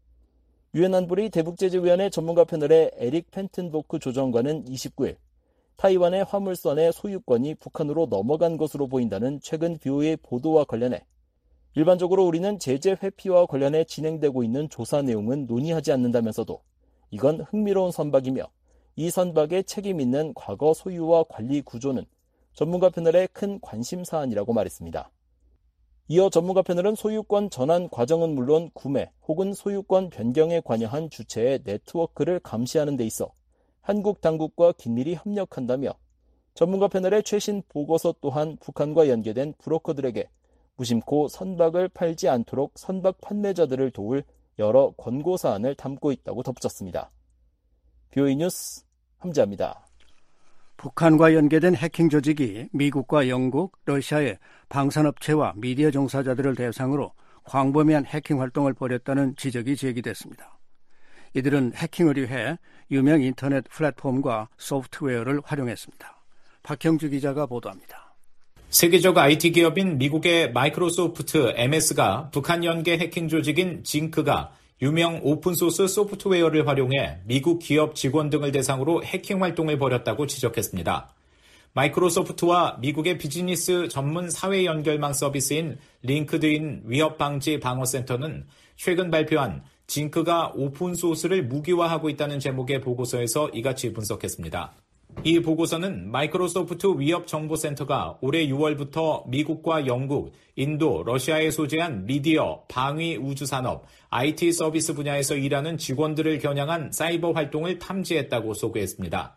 유엔 안보리 대북제재위원회 전문가 패널의 에릭 펜튼보크 조정관은 29일 타이완의 화물선의 소유권이 북한으로 넘어간 것으로 보인다는 최근 BOA 보도와 관련해 일반적으로 우리는 제재 회피와 관련해 진행되고 있는 조사 내용은 논의하지 않는다면서도 이건 흥미로운 선박이며 이 선박에 책임 있는 과거 소유와 관리 구조는 전문가 패널의 큰 관심 사안이라고 말했습니다. 이어 전문가 패널은 소유권 전환 과정은 물론 구매 혹은 소유권 변경에 관여한 주체의 네트워크를 감시하는 데 있어 한국 당국과 긴밀히 협력한다며 전문가 패널의 최신 보고서 또한 북한과 연계된 브로커들에게 무심코 선박을 팔지 않도록 선박 판매자들을 도울 여러 권고사안을 담고 있다고 덧붙였습니다. BOA 뉴스 함지아입니다. 북한과 연계된 해킹 조직이 미국과 영국, 러시아의 방산업체와 미디어 종사자들을 대상으로 광범위한 해킹 활동을 벌였다는 지적이 제기됐습니다. 이들은 해킹을 위해 유명 인터넷 플랫폼과 소프트웨어를 활용했습니다. 박형주 기자가 보도합니다. 세계적 IT 기업인 미국의 마이크로소프트 MS가 북한 연계 해킹 조직인 징크가 유명 오픈소스 소프트웨어를 활용해 미국 기업 직원 등을 대상으로 해킹 활동을 벌였다고 지적했습니다. 마이크로소프트와 미국의 비즈니스 전문 사회 연결망 서비스인 링크드인 위협방지 방어센터는 최근 발표한 징크가 오픈소스를 무기화하고 있다는 제목의 보고서에서 이같이 분석했습니다. 이 보고서는 마이크로소프트 위협정보센터가 올해 6월부터 미국과 영국, 인도, 러시아에 소재한 미디어, 방위 우주산업, IT 서비스 분야에서 일하는 직원들을 겨냥한 사이버 활동을 탐지했다고 소개했습니다.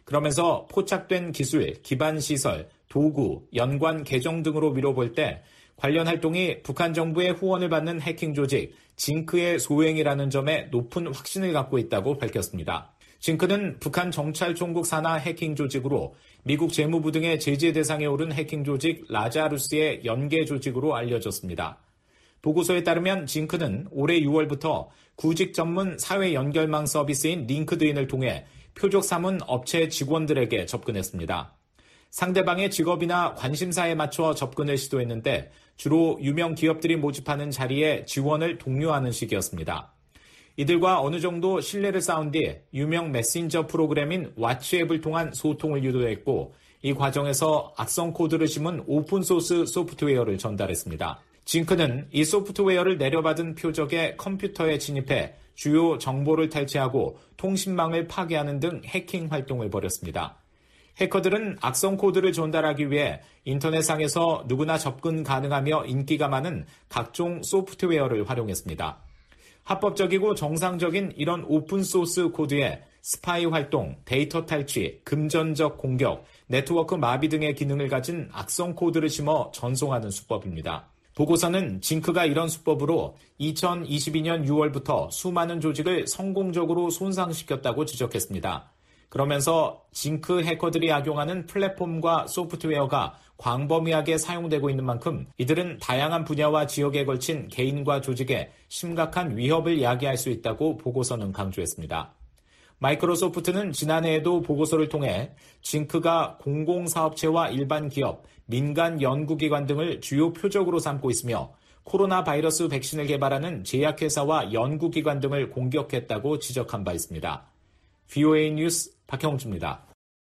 그러면서 포착된 기술, 기반 시설, 도구, 연관 계정 등으로 미뤄볼 때 관련 활동이 북한 정부의 후원을 받는 해킹 조직 징크의 소행이라는 점에 높은 확신을 갖고 있다고 밝혔습니다. 징크는 북한 정찰총국 산하 해킹 조직으로 미국 재무부 등의 제재 대상에 오른 해킹 조직 라자루스의 연계 조직으로 알려졌습니다. 보고서에 따르면 징크는 올해 6월부터 구직 전문 사회 연결망 서비스인 링크드인을 통해 표적 사문 업체 직원들에게 접근했습니다. 상대방의 직업이나 관심사에 맞춰 접근을 시도했는데 주로 유명 기업들이 모집하는 자리에 지원을 독려하는 식이었습니다. 이들과 어느 정도 신뢰를 쌓은 뒤 유명 메신저 프로그램인 왓츠앱을 통한 소통을 유도했고 이 과정에서 악성 코드를 심은 오픈소스 소프트웨어를 전달했습니다. 징크는 이 소프트웨어를 내려받은 표적의 컴퓨터에 진입해 주요 정보를 탈취하고 통신망을 파괴하는 등 해킹 활동을 벌였습니다. 해커들은 악성 코드를 전달하기 위해 인터넷상에서 누구나 접근 가능하며 인기가 많은 각종 소프트웨어를 활용했습니다. 합법적이고 정상적인 이런 오픈소스 코드에 스파이 활동, 데이터 탈취, 금전적 공격, 네트워크 마비 등의 기능을 가진 악성 코드를 심어 전송하는 수법입니다. 보고서는 징크가 이런 수법으로 2022년 6월부터 수많은 조직을 성공적으로 손상시켰다고 지적했습니다. 그러면서 징크 해커들이 악용하는 플랫폼과 소프트웨어가 광범위하게 사용되고 있는 만큼 이들은 다양한 분야와 지역에 걸친 개인과 조직에 심각한 위협을 야기할 수 있다고 보고서는 강조했습니다. 마이크로소프트는 지난해에도 보고서를 통해 징크가 공공사업체와 일반 기업, 민간 연구기관 등을 주요 표적으로 삼고 있으며 코로나 바이러스 백신을 개발하는 제약회사와 연구기관 등을 공격했다고 지적한 바 있습니다. VOA 뉴스 박형주입니다.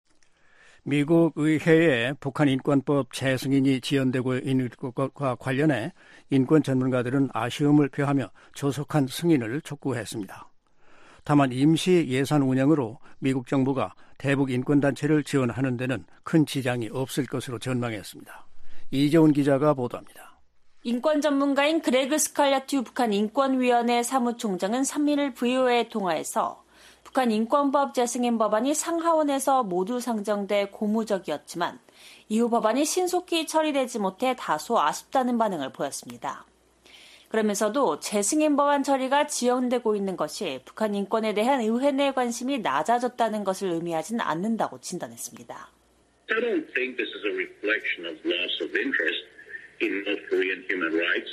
미국 의회에 북한 인권법 재승인이 지연되고 있는 것과 관련해 인권 전문가들은 아쉬움을 표하며 조속한 승인을 촉구했습니다. 다만 임시 예산 운영으로 미국 정부가 대북 인권단체를 지원하는 데는 큰 지장이 없을 것으로 전망했습니다. 이재훈 기자가 보도합니다. 인권 전문가인 그레그 스칼라튜 북한 인권위원회 사무총장은 3일 VOA에 통화해서 북한 인권법 재승인 법안이 상하원에서 모두 상정돼 고무적이었지만 이후 법안이 신속히 처리되지 못해 다소 아쉽다는 반응을 보였습니다. 그러면서도 재승인 법안 처리가 지연되고 있는 것이 북한 인권에 대한 의회 내 관심이 낮아졌다는 것을 의미하진 않는다고 진단했습니다. I don't think this is a reflection of loss of interest in North Korean human rights.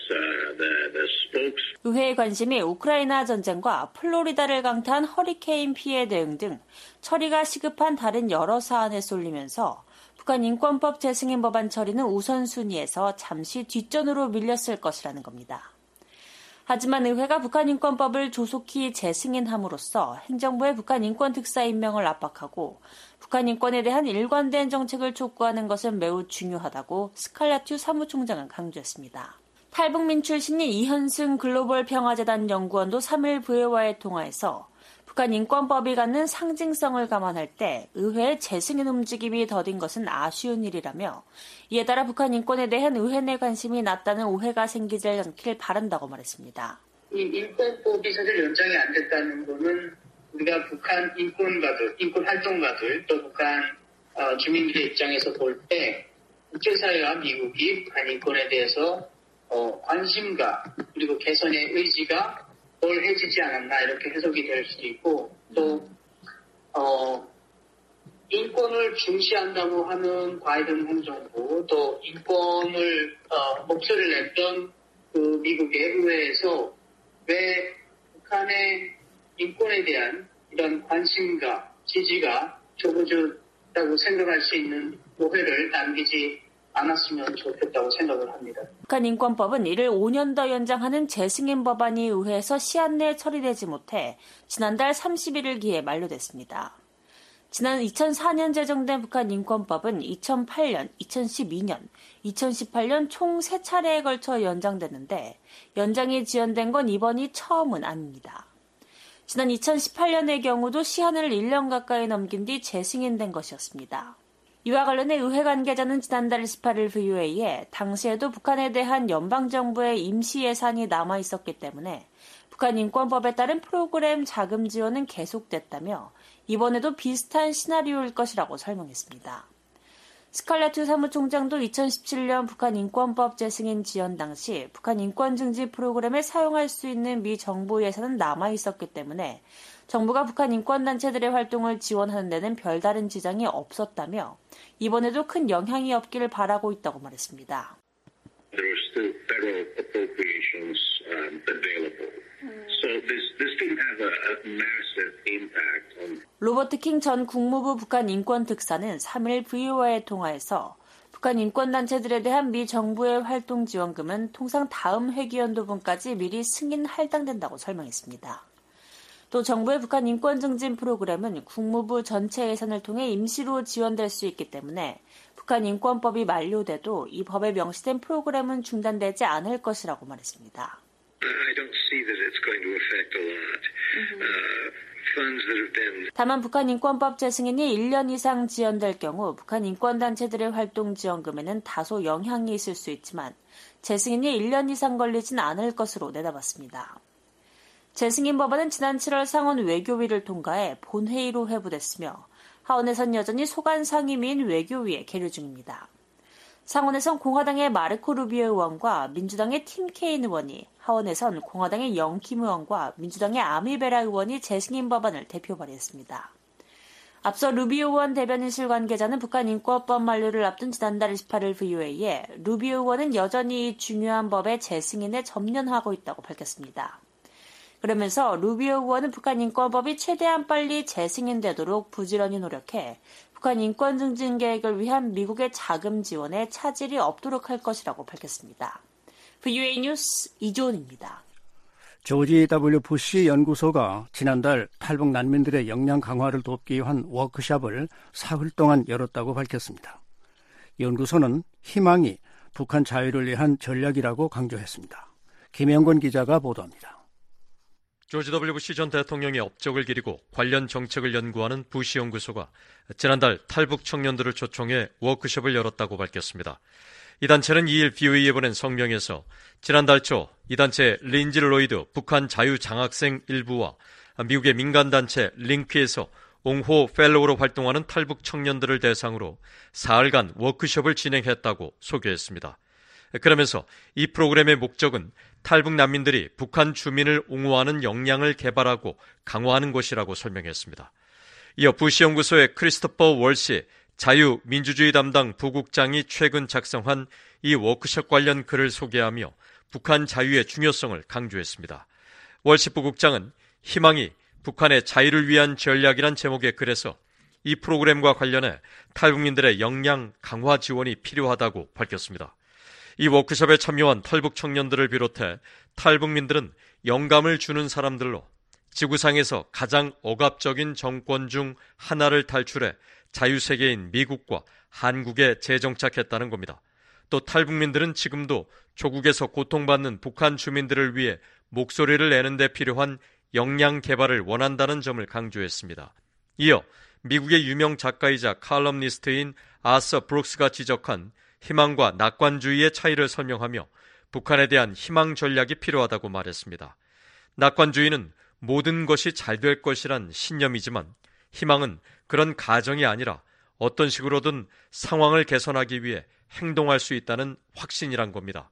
의회의 관심이 우크라이나 전쟁과 플로리다를 강타한 허리케인 피해 대응 등 처리가 시급한 다른 여러 사안에 쏠리면서 북한 인권법 재승인 법안 처리는 우선순위에서 잠시 뒷전으로 밀렸을 것이라는 겁니다. 하지만 의회가 북한 인권법을 조속히 재승인함으로써 행정부의 북한 인권 특사 임명을 압박하고 북한 인권에 대한 일관된 정책을 촉구하는 것은 매우 중요하다고 스칼라튜 사무총장은 강조했습니다. 탈북민 출신인 이현승 글로벌 평화재단 연구원도 3일 VOA에 통화해서 북한 인권법이 갖는 상징성을 감안할 때 의회의 재승인 움직임이 더딘 것은 아쉬운 일이라며 이에 따라 북한 인권에 대한 의회 내 관심이 낮다는 오해가 생기지 않길 바란다고 말했습니다. 이 인권법이 사실 연장이 안 됐다는 것은 우리가 북한 인권가들, 인권활동가들 또 북한 주민들의 입장에서 볼 때 국제사회와 미국이 북한 인권에 대해서 관심과 그리고 개선의 의지가 덜해지지 않았나 이렇게 해석이 될 수도 있고 또 인권을 중시한다고 하는 바이든 행정부 또 인권을 목소리를 냈던 그 미국의 의회에서 왜 북한의 인권에 대한 이런 관심과 지지가 적어졌다고 생각할 수 있는 오해를 남기지 않았으면 좋겠다고 생각을 합니다. 북한 인권법은 이를 5년 더 연장하는 재승인 법안이 의회에서 시한 내에 처리되지 못해 지난달 31일 기에 만료됐습니다. 지난 2004년 제정된 북한 인권법은 2008년, 2012년, 2018년 총 3차례에 걸쳐 연장됐는데 연장이 지연된 건 이번이 처음은 아닙니다. 지난 2018년의 경우도 시한을 1년 가까이 넘긴 뒤 재승인된 것이었습니다. 이와 관련해 의회 관계자는 지난달 28일 VOA에 당시에도 북한에 대한 연방정부의 임시 예산이 남아있었기 때문에 북한 인권법에 따른 프로그램 자금 지원은 계속됐다며 이번에도 비슷한 시나리오일 것이라고 설명했습니다. 스칼레트 사무총장도 2017년 북한 인권법 재승인 지연 당시 북한 인권증진 프로그램에 사용할 수 있는 미 정부 예산은 남아있었기 때문에 정부가 북한 인권단체들의 활동을 지원하는 데는 별다른 지장이 없었다며 이번에도 큰 영향이 없기를 바라고 있다고 말했습니다. There are still federal appropriations available. So this didn't have a massive impact on. 로버트 킹 전 국무부 북한 인권특사는 3일 VOA에 통화해서 북한 인권단체들에 대한 미 정부의 활동 지원금은 통상 다음 회기연도분까지 미리 승인 할당된다고 설명했습니다. 또 정부의 북한 인권 증진 프로그램은 국무부 전체 예산을 통해 임시로 지원될 수 있기 때문에 북한 인권법이 만료돼도 이 법에 명시된 프로그램은 중단되지 않을 것이라고 말했습니다. I don't see that it's going to affect a lot. Funds that have been. 다만 북한 인권법 재승인이 1년 이상 지연될 경우 북한 인권단체들의 활동 지원금에는 다소 영향이 있을 수 있지만 재승인이 1년 이상 걸리진 않을 것으로 내다봤습니다. 재승인 법안은 지난 7월 상원 외교위를 통과해 본회의로 회부됐으며 하원에선 여전히 소관 상임위인 외교위에 계류 중입니다. 상원에선 공화당의 마르코 루비오 의원과 민주당의 팀 케인 의원이, 하원에선 공화당의 영킴 의원과 민주당의 아미베라 의원이 재승인 법안을 대표 발의했습니다. 앞서 루비오 의원 대변인실 관계자는 북한 인권법 만료를 앞둔 지난달 28일 VOA에 루비오 의원은 여전히 중요한 법의 재승인에 점련하고 있다고 밝혔습니다. 그러면서 루비오 의원은 북한 인권법이 최대한 빨리 재승인되도록 부지런히 노력해 북한 인권 증진 계획을 위한 미국의 자금 지원에 차질이 없도록 할 것이라고 밝혔습니다. VOA 뉴스 이조은입니다. 조지 W. 부시 연구소가 지난달 탈북 난민들의 역량 강화를 돕기 위한 워크숍을 사흘 동안 열었다고 밝혔습니다. 연구소는 희망이 북한 자유를 위한 전략이라고 강조했습니다. 김영권 기자가 보도합니다. 조지 W. 부시 전 대통령의 업적을 기리고 관련 정책을 연구하는 부시 연구소가 지난달 탈북 청년들을 초청해 워크숍을 열었다고 밝혔습니다. 이 단체는 2일 BOA에 보낸 성명에서 지난달 초 이 단체 린지 로이드 북한 자유장학생 일부와 미국의 민간단체 링크에서 옹호 펠로우로 활동하는 탈북 청년들을 대상으로 사흘간 워크숍을 진행했다고 소개했습니다. 그러면서 이 프로그램의 목적은 탈북 난민들이 북한 주민을 옹호하는 역량을 개발하고 강화하는 것이라고 설명했습니다. 이어 부시 연구소의 크리스토퍼 월시 자유민주주의 담당 부국장이 최근 작성한 이 워크숍 관련 글을 소개하며 북한 자유의 중요성을 강조했습니다. 월시 부국장은 희망이 북한의 자유를 위한 전략이란 제목의 글에서 이 프로그램과 관련해 탈북민들의 역량 강화 지원이 필요하다고 밝혔습니다. 이 워크숍에 참여한 탈북 청년들을 비롯해 탈북민들은 영감을 주는 사람들로 지구상에서 가장 억압적인 정권 중 하나를 탈출해 자유세계인 미국과 한국에 재정착했다는 겁니다. 또 탈북민들은 지금도 조국에서 고통받는 북한 주민들을 위해 목소리를 내는 데 필요한 역량 개발을 원한다는 점을 강조했습니다. 이어 미국의 유명 작가이자 칼럼니스트인 아서 브룩스가 지적한 희망과 낙관주의의 차이를 설명하며 북한에 대한 희망 전략이 필요하다고 말했습니다. 낙관주의는 모든 것이 잘 될 것이란 신념이지만 희망은 그런 가정이 아니라 어떤 식으로든 상황을 개선하기 위해 행동할 수 있다는 확신이란 겁니다.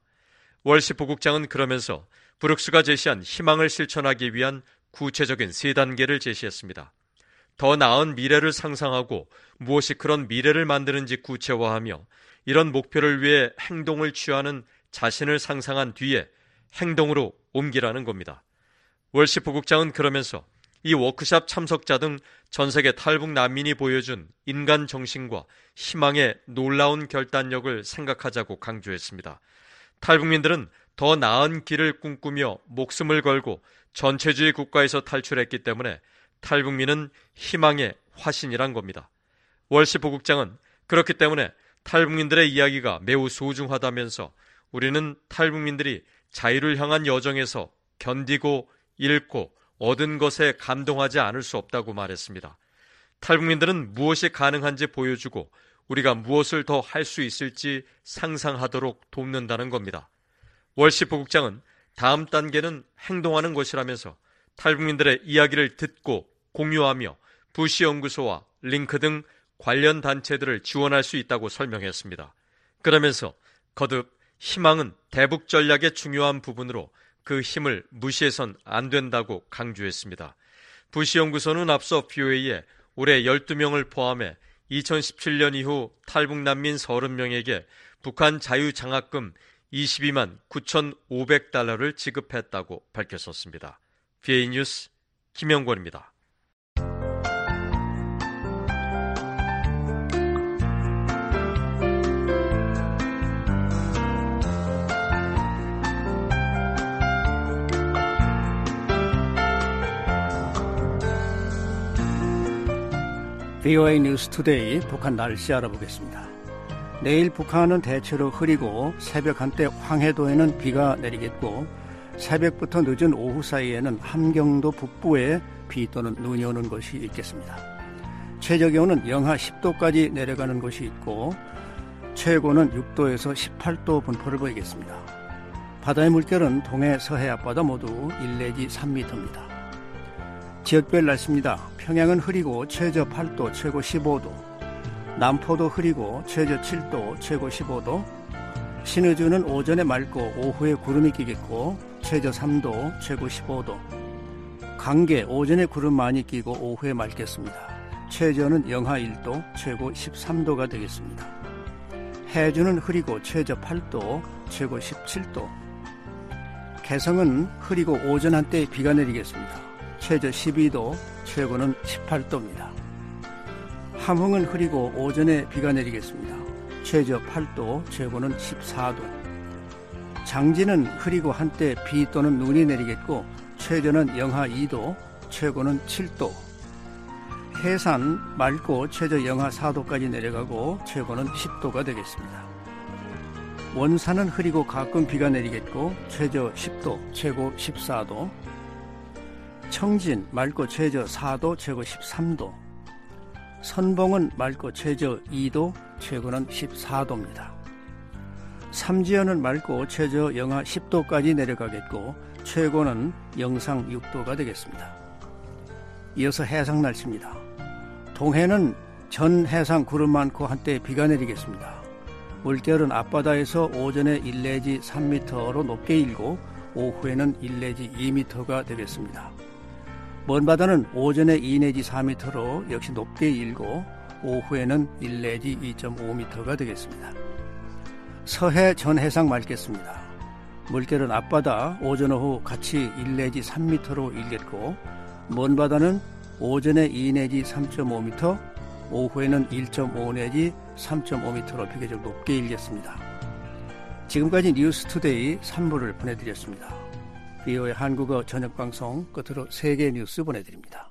월시 부국장은 그러면서 브룩스가 제시한 희망을 실천하기 위한 구체적인 3단계를 제시했습니다. 더 나은 미래를 상상하고 무엇이 그런 미래를 만드는지 구체화하며 이런 목표를 위해 행동을 취하는 자신을 상상한 뒤에 행동으로 옮기라는 겁니다. 월시 부국장은 그러면서 이 워크숍 참석자 등 전 세계 탈북 난민이 보여준 인간 정신과 희망의 놀라운 결단력을 생각하자고 강조했습니다. 탈북민들은 더 나은 길을 꿈꾸며 목숨을 걸고 전체주의 국가에서 탈출했기 때문에 탈북민은 희망의 화신이란 겁니다. 월시 부국장은 그렇기 때문에 탈북민들의 이야기가 매우 소중하다면서 우리는 탈북민들이 자유를 향한 여정에서 견디고 잃고 얻은 것에 감동하지 않을 수 없다고 말했습니다. 탈북민들은 무엇이 가능한지 보여주고 우리가 무엇을 더 할 수 있을지 상상하도록 돕는다는 겁니다. 월시 부국장은 다음 단계는 행동하는 것이라면서 탈북민들의 이야기를 듣고 공유하며 부시 연구소와 링크 등 관련 단체들을 지원할 수 있다고 설명했습니다. 그러면서 거듭 희망은 대북 전략의 중요한 부분으로 그 힘을 무시해선 안 된다고 강조했습니다. 부시 연구소는 앞서 BOA에 올해 12명을 포함해 2017년 이후 탈북 난민 30명에게 북한 자유장학금 22만 9,500달러를 지급했다고 밝혔었습니다. BA 뉴스 김영권입니다. VOA 뉴스 투데이 북한 날씨 알아보겠습니다. 내일 북한은 대체로 흐리고 새벽 한때 황해도에는 비가 내리겠고 새벽부터 늦은 오후 사이에는 함경도 북부에 비 또는 눈이 오는 곳이 있겠습니다. 최저기온은 영하 10도까지 내려가는 곳이 있고 최고는 6도에서 18도 분포를 보이겠습니다. 바다의 물결은 동해 서해 앞바다 모두 1 내지 3m입니다. 지역별 날씨입니다. 평양은 흐리고 최저 8도, 최고 15도. 남포도 흐리고 최저 7도, 최고 15도. 신의주는 오전에 맑고 오후에 구름이 끼겠고 최저 3도, 최고 15도. 강계 오전에 구름 많이 끼고 오후에 맑겠습니다. 최저는 영하 1도, 최고 13도가 되겠습니다. 해주는 흐리고 최저 8도, 최고 17도. 개성은 흐리고 오전 한때 비가 내리겠습니다. 최저 12도, 최고는 18도입니다. 함흥은 흐리고 오전에 비가 내리겠습니다. 최저 8도, 최고는 14도. 장진은 흐리고 한때 비 또는 눈이 내리겠고 최저는 영하 2도, 최고는 7도. 해산 맑고 최저 영하 4도까지 내려가고 최고는 10도가 되겠습니다. 원산은 흐리고 가끔 비가 내리겠고 최저 10도, 최고 14도. 청진 맑고 최저 4도, 최고 13도. 선봉은 맑고 최저 2도, 최고는 14도입니다. 삼지연은 맑고 최저 영하 10도까지 내려가겠고 최고는 영상 6도가 되겠습니다. 이어서 해상 날씨입니다. 동해는 전 해상 구름 많고 한때 비가 내리겠습니다. 물결은 앞바다에서 오전에 1 내지 3m로 높게 일고 오후에는 1 내지 2m가 되겠습니다. 먼 바다는 오전에 2 내지 4m로 역시 높게 일고 오후에는 1 내지 2.5m가 되겠습니다. 서해 전 해상 맑겠습니다. 물결은 앞바다 오전 오후 같이 1 내지 3m로 일겠고 먼 바다는 오전에 2 내지 3.5m, 오후에는 1.5 내지 3.5m로 비교적 높게 일겠습니다. 지금까지 뉴스투데이 3부를 보내드렸습니다. VOA 한국어 저녁방송 끝으로 세계 뉴스 보내드립니다.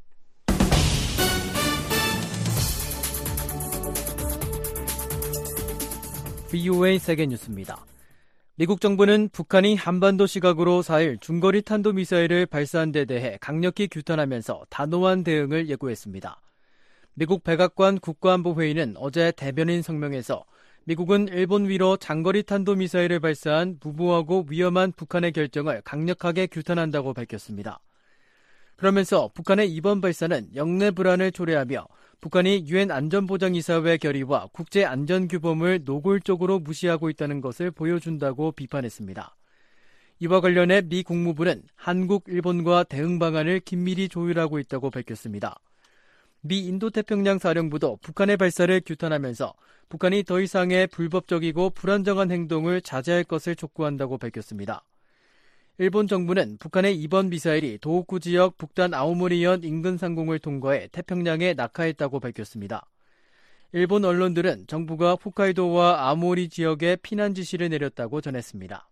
VOA 세계 뉴스입니다. 미국 정부는 북한이 한반도 시각으로 4일 중거리 탄도미사일을 발사한 데 대해 강력히 규탄하면서 단호한 대응을 예고했습니다. 미국 백악관 국가안보회의는 어제 대변인 성명에서 미국은 일본 위로 장거리 탄도미사일을 발사한 무모하고 위험한 북한의 결정을 강력하게 규탄한다고 밝혔습니다. 그러면서 북한의 이번 발사는 영내 불안을 초래하며 북한이 유엔 안전보장이사회 결의와 국제안전규범을 노골적으로 무시하고 있다는 것을 보여준다고 비판했습니다. 이와 관련해 미 국무부는 한국, 일본과 대응 방안을 긴밀히 조율하고 있다고 밝혔습니다. 미 인도태평양 사령부도 북한의 발사를 규탄하면서 북한이 더 이상의 불법적이고 불안정한 행동을 자제할 것을 촉구한다고 밝혔습니다. 일본 정부는 북한의 이번 미사일이 도호쿠 지역 북단 아오모리현 인근 상공을 통과해 태평양에 낙하했다고 밝혔습니다. 일본 언론들은 정부가 홋카이도와 아오모리 지역에 피난 지시를 내렸다고 전했습니다.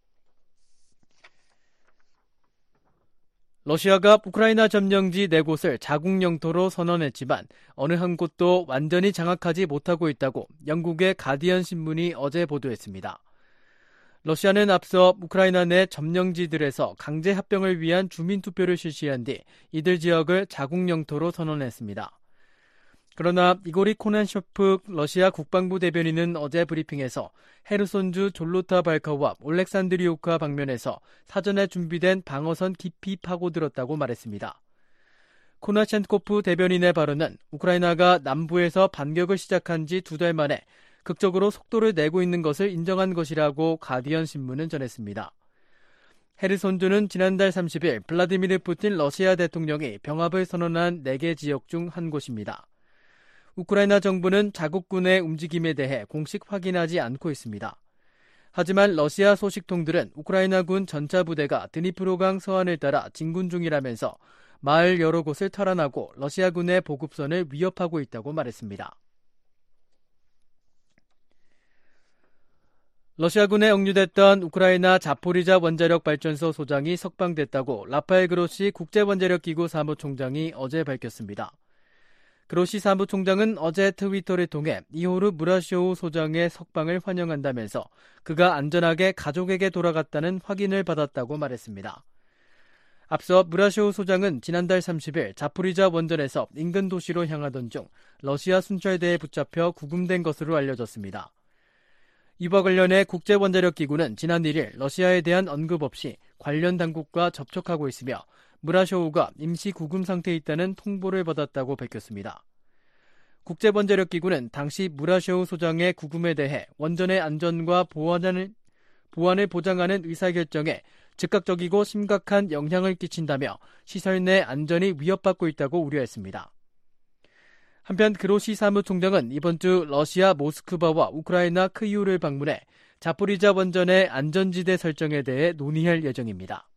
러시아가 우크라이나 점령지 4곳을 자국 영토로 선언했지만 어느 한 곳도 완전히 장악하지 못하고 있다고 영국의 가디언 신문이 어제 보도했습니다. 러시아는 앞서 우크라이나 내 점령지들에서 강제 합병을 위한 주민투표를 실시한 뒤 이들 지역을 자국 영토로 선언했습니다. 그러나 이고리 코난쇼프 러시아 국방부 대변인은 어제 브리핑에서 헤르손주 졸로타 발카와 올렉산드리오카 방면에서 사전에 준비된 방어선 깊이 파고들었다고 말했습니다. 코나첸코프 대변인의 발언은 우크라이나가 남부에서 반격을 시작한 지 2달 만에 극적으로 속도를 내고 있는 것을 인정한 것이라고 가디언 신문은 전했습니다. 헤르손주는 지난달 30일 블라디미르 푸틴 러시아 대통령이 병합을 선언한 4개 지역 중 한 곳입니다. 우크라이나 정부는 자국군의 움직임에 대해 공식 확인하지 않고 있습니다. 하지만 러시아 소식통들은 우크라이나군 전차 부대가 드니프로강 서안을 따라 진군 중이라면서 마을 여러 곳을 탈환하고 러시아군의 보급선을 위협하고 있다고 말했습니다. 러시아군에 억류됐던 우크라이나 자포리자 원자력 발전소 소장이 석방됐다고 라파엘 그로시 국제원자력기구 사무총장이 어제 밝혔습니다. 그로시 사무총장은 어제 트위터를 통해 이호르 무라쇼우 소장의 석방을 환영한다면서 그가 안전하게 가족에게 돌아갔다는 확인을 받았다고 말했습니다. 앞서 무라쇼우 소장은 지난달 30일 자포리자 원전에서 인근 도시로 향하던 중 러시아 순찰대에 붙잡혀 구금된 것으로 알려졌습니다. 이와 관련해 국제원자력기구는 지난 1일 러시아에 대한 언급 없이 관련 당국과 접촉하고 있으며 무라쇼우가 임시 구금 상태에 있다는 통보를 받았다고 밝혔습니다. 국제원자력기구는 당시 무라쇼우 소장의 구금에 대해 원전의 안전과 보안을 보장하는 의사결정에 즉각적이고 심각한 영향을 끼친다며 시설 내 안전이 위협받고 있다고 우려했습니다. 한편 그로시 사무총장은 이번 주 러시아 모스크바와 우크라이나 크이우를 방문해 자포리자 원전의 안전지대 설정에 대해 논의할 예정입니다.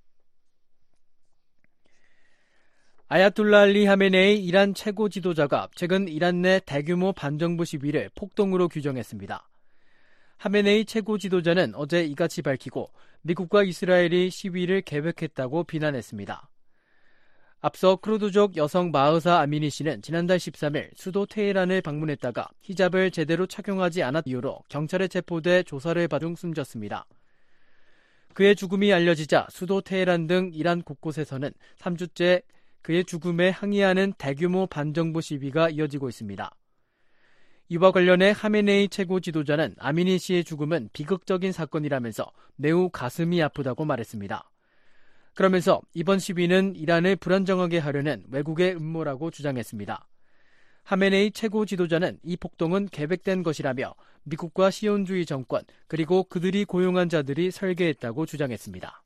아야톨라 알리 하메네이 이란 최고 지도자가 최근 이란 내 대규모 반정부 시위를 폭동으로 규정했습니다. 하메네이 최고 지도자는 어제 이같이 밝히고 미국과 이스라엘이 시위를 계획했다고 비난했습니다. 앞서 크루드족 여성 마흐사 아미니 씨는 지난달 13일 수도 테헤란을 방문했다가 히잡을 제대로 착용하지 않았 이유로 경찰에 체포돼 조사를 받은 중 숨졌습니다. 그의 죽음이 알려지자 수도 테헤란 등 이란 곳곳에서는 3주째 그의 죽음에 항의하는 대규모 반정부 시위가 이어지고 있습니다. 이와 관련해 하메네이 최고 지도자는 아미니 씨의 죽음은 비극적인 사건이라면서 매우 가슴이 아프다고 말했습니다. 그러면서 이번 시위는 이란을 불안정하게 하려는 외국의 음모라고 주장했습니다. 하메네이 최고 지도자는 이 폭동은 계획된 것이라며 미국과 시온주의 정권 그리고 그들이 고용한 자들이 설계했다고 주장했습니다.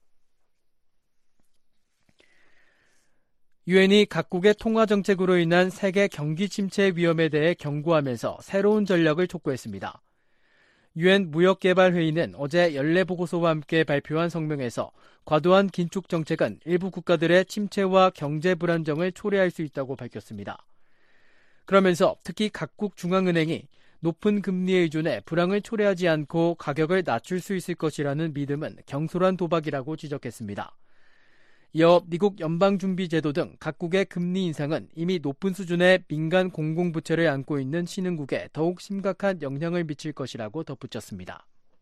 유엔이 각국의 통화 정책으로 인한 세계 경기 침체 위험에 대해 경고하면서 새로운 전략을 촉구했습니다. 유엔 무역개발회의는 어제 연례 보고서와 함께 발표한 성명에서 과도한 긴축 정책은 일부 국가들의 침체와 경제 불안정을 초래할 수 있다고 밝혔습니다. 그러면서 특히 각국 중앙은행이 높은 금리에 의존해 불황을 초래하지 않고 가격을 낮출 수 있을 것이라는 믿음은 경솔한 도박이라고 지적했습니다. 이어 미국 연방준비제도 등 각국의 금리 인상은 이미 높은 수준의 민간 공공부채를 안고 있는 신흥국에 더욱 심각한 영향을 미칠 것이라고 덧붙였습니다.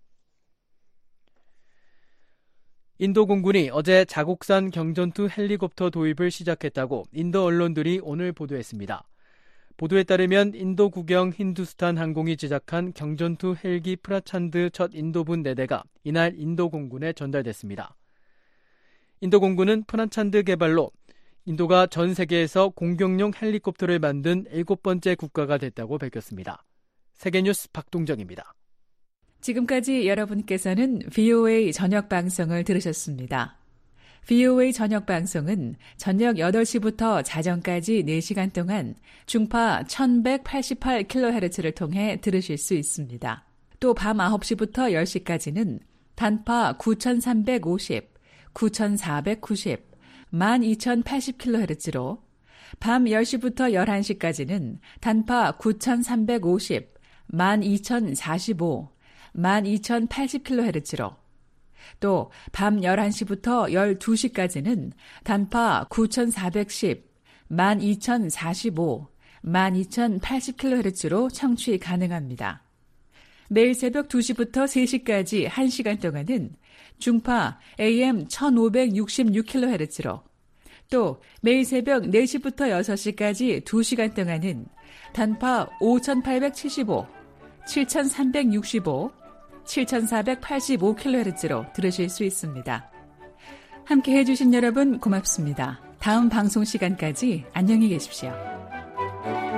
인도 공군이 어제 자국산 경전투 헬리콥터 도입을 시작했다고 인도 언론들이 오늘 보도했습니다. 보도에 따르면 인도 국영 힌두스탄 항공이 제작한 경전투 헬기 프라찬드 첫 인도분 4대가 이날 인도 공군에 전달됐습니다. 인도 공군은 프라찬드 개발로 인도가 전 세계에서 공격용 헬리콥터를 만든 7번째 국가가 됐다고 밝혔습니다. 세계뉴스 박동정입니다. 지금까지 여러분께서는 VOA 저녁 방송을 들으셨습니다. VOA 저녁 방송은 저녁 8시부터 자정까지 4시간 동안 중파 1188kHz를 통해 들으실 수 있습니다. 또 밤 9시부터 10시까지는 단파 9350, 9490, 12080kHz로 밤 10시부터 11시까지는 단파 9350, 12045, 12080kHz로 또 밤 11시부터 12시까지는 단파 9410, 12045, 12080kHz로 청취 가능합니다. 매일 새벽 2시부터 3시까지 1시간 동안은 중파 AM 1566kHz로 또 매일 새벽 4시부터 6시까지 2시간 동안은 단파 5875, 7365, 7485kHz로 들으실 수 있습니다. 함께 해주신 여러분 고맙습니다. 다음 방송 시간까지 안녕히 계십시오.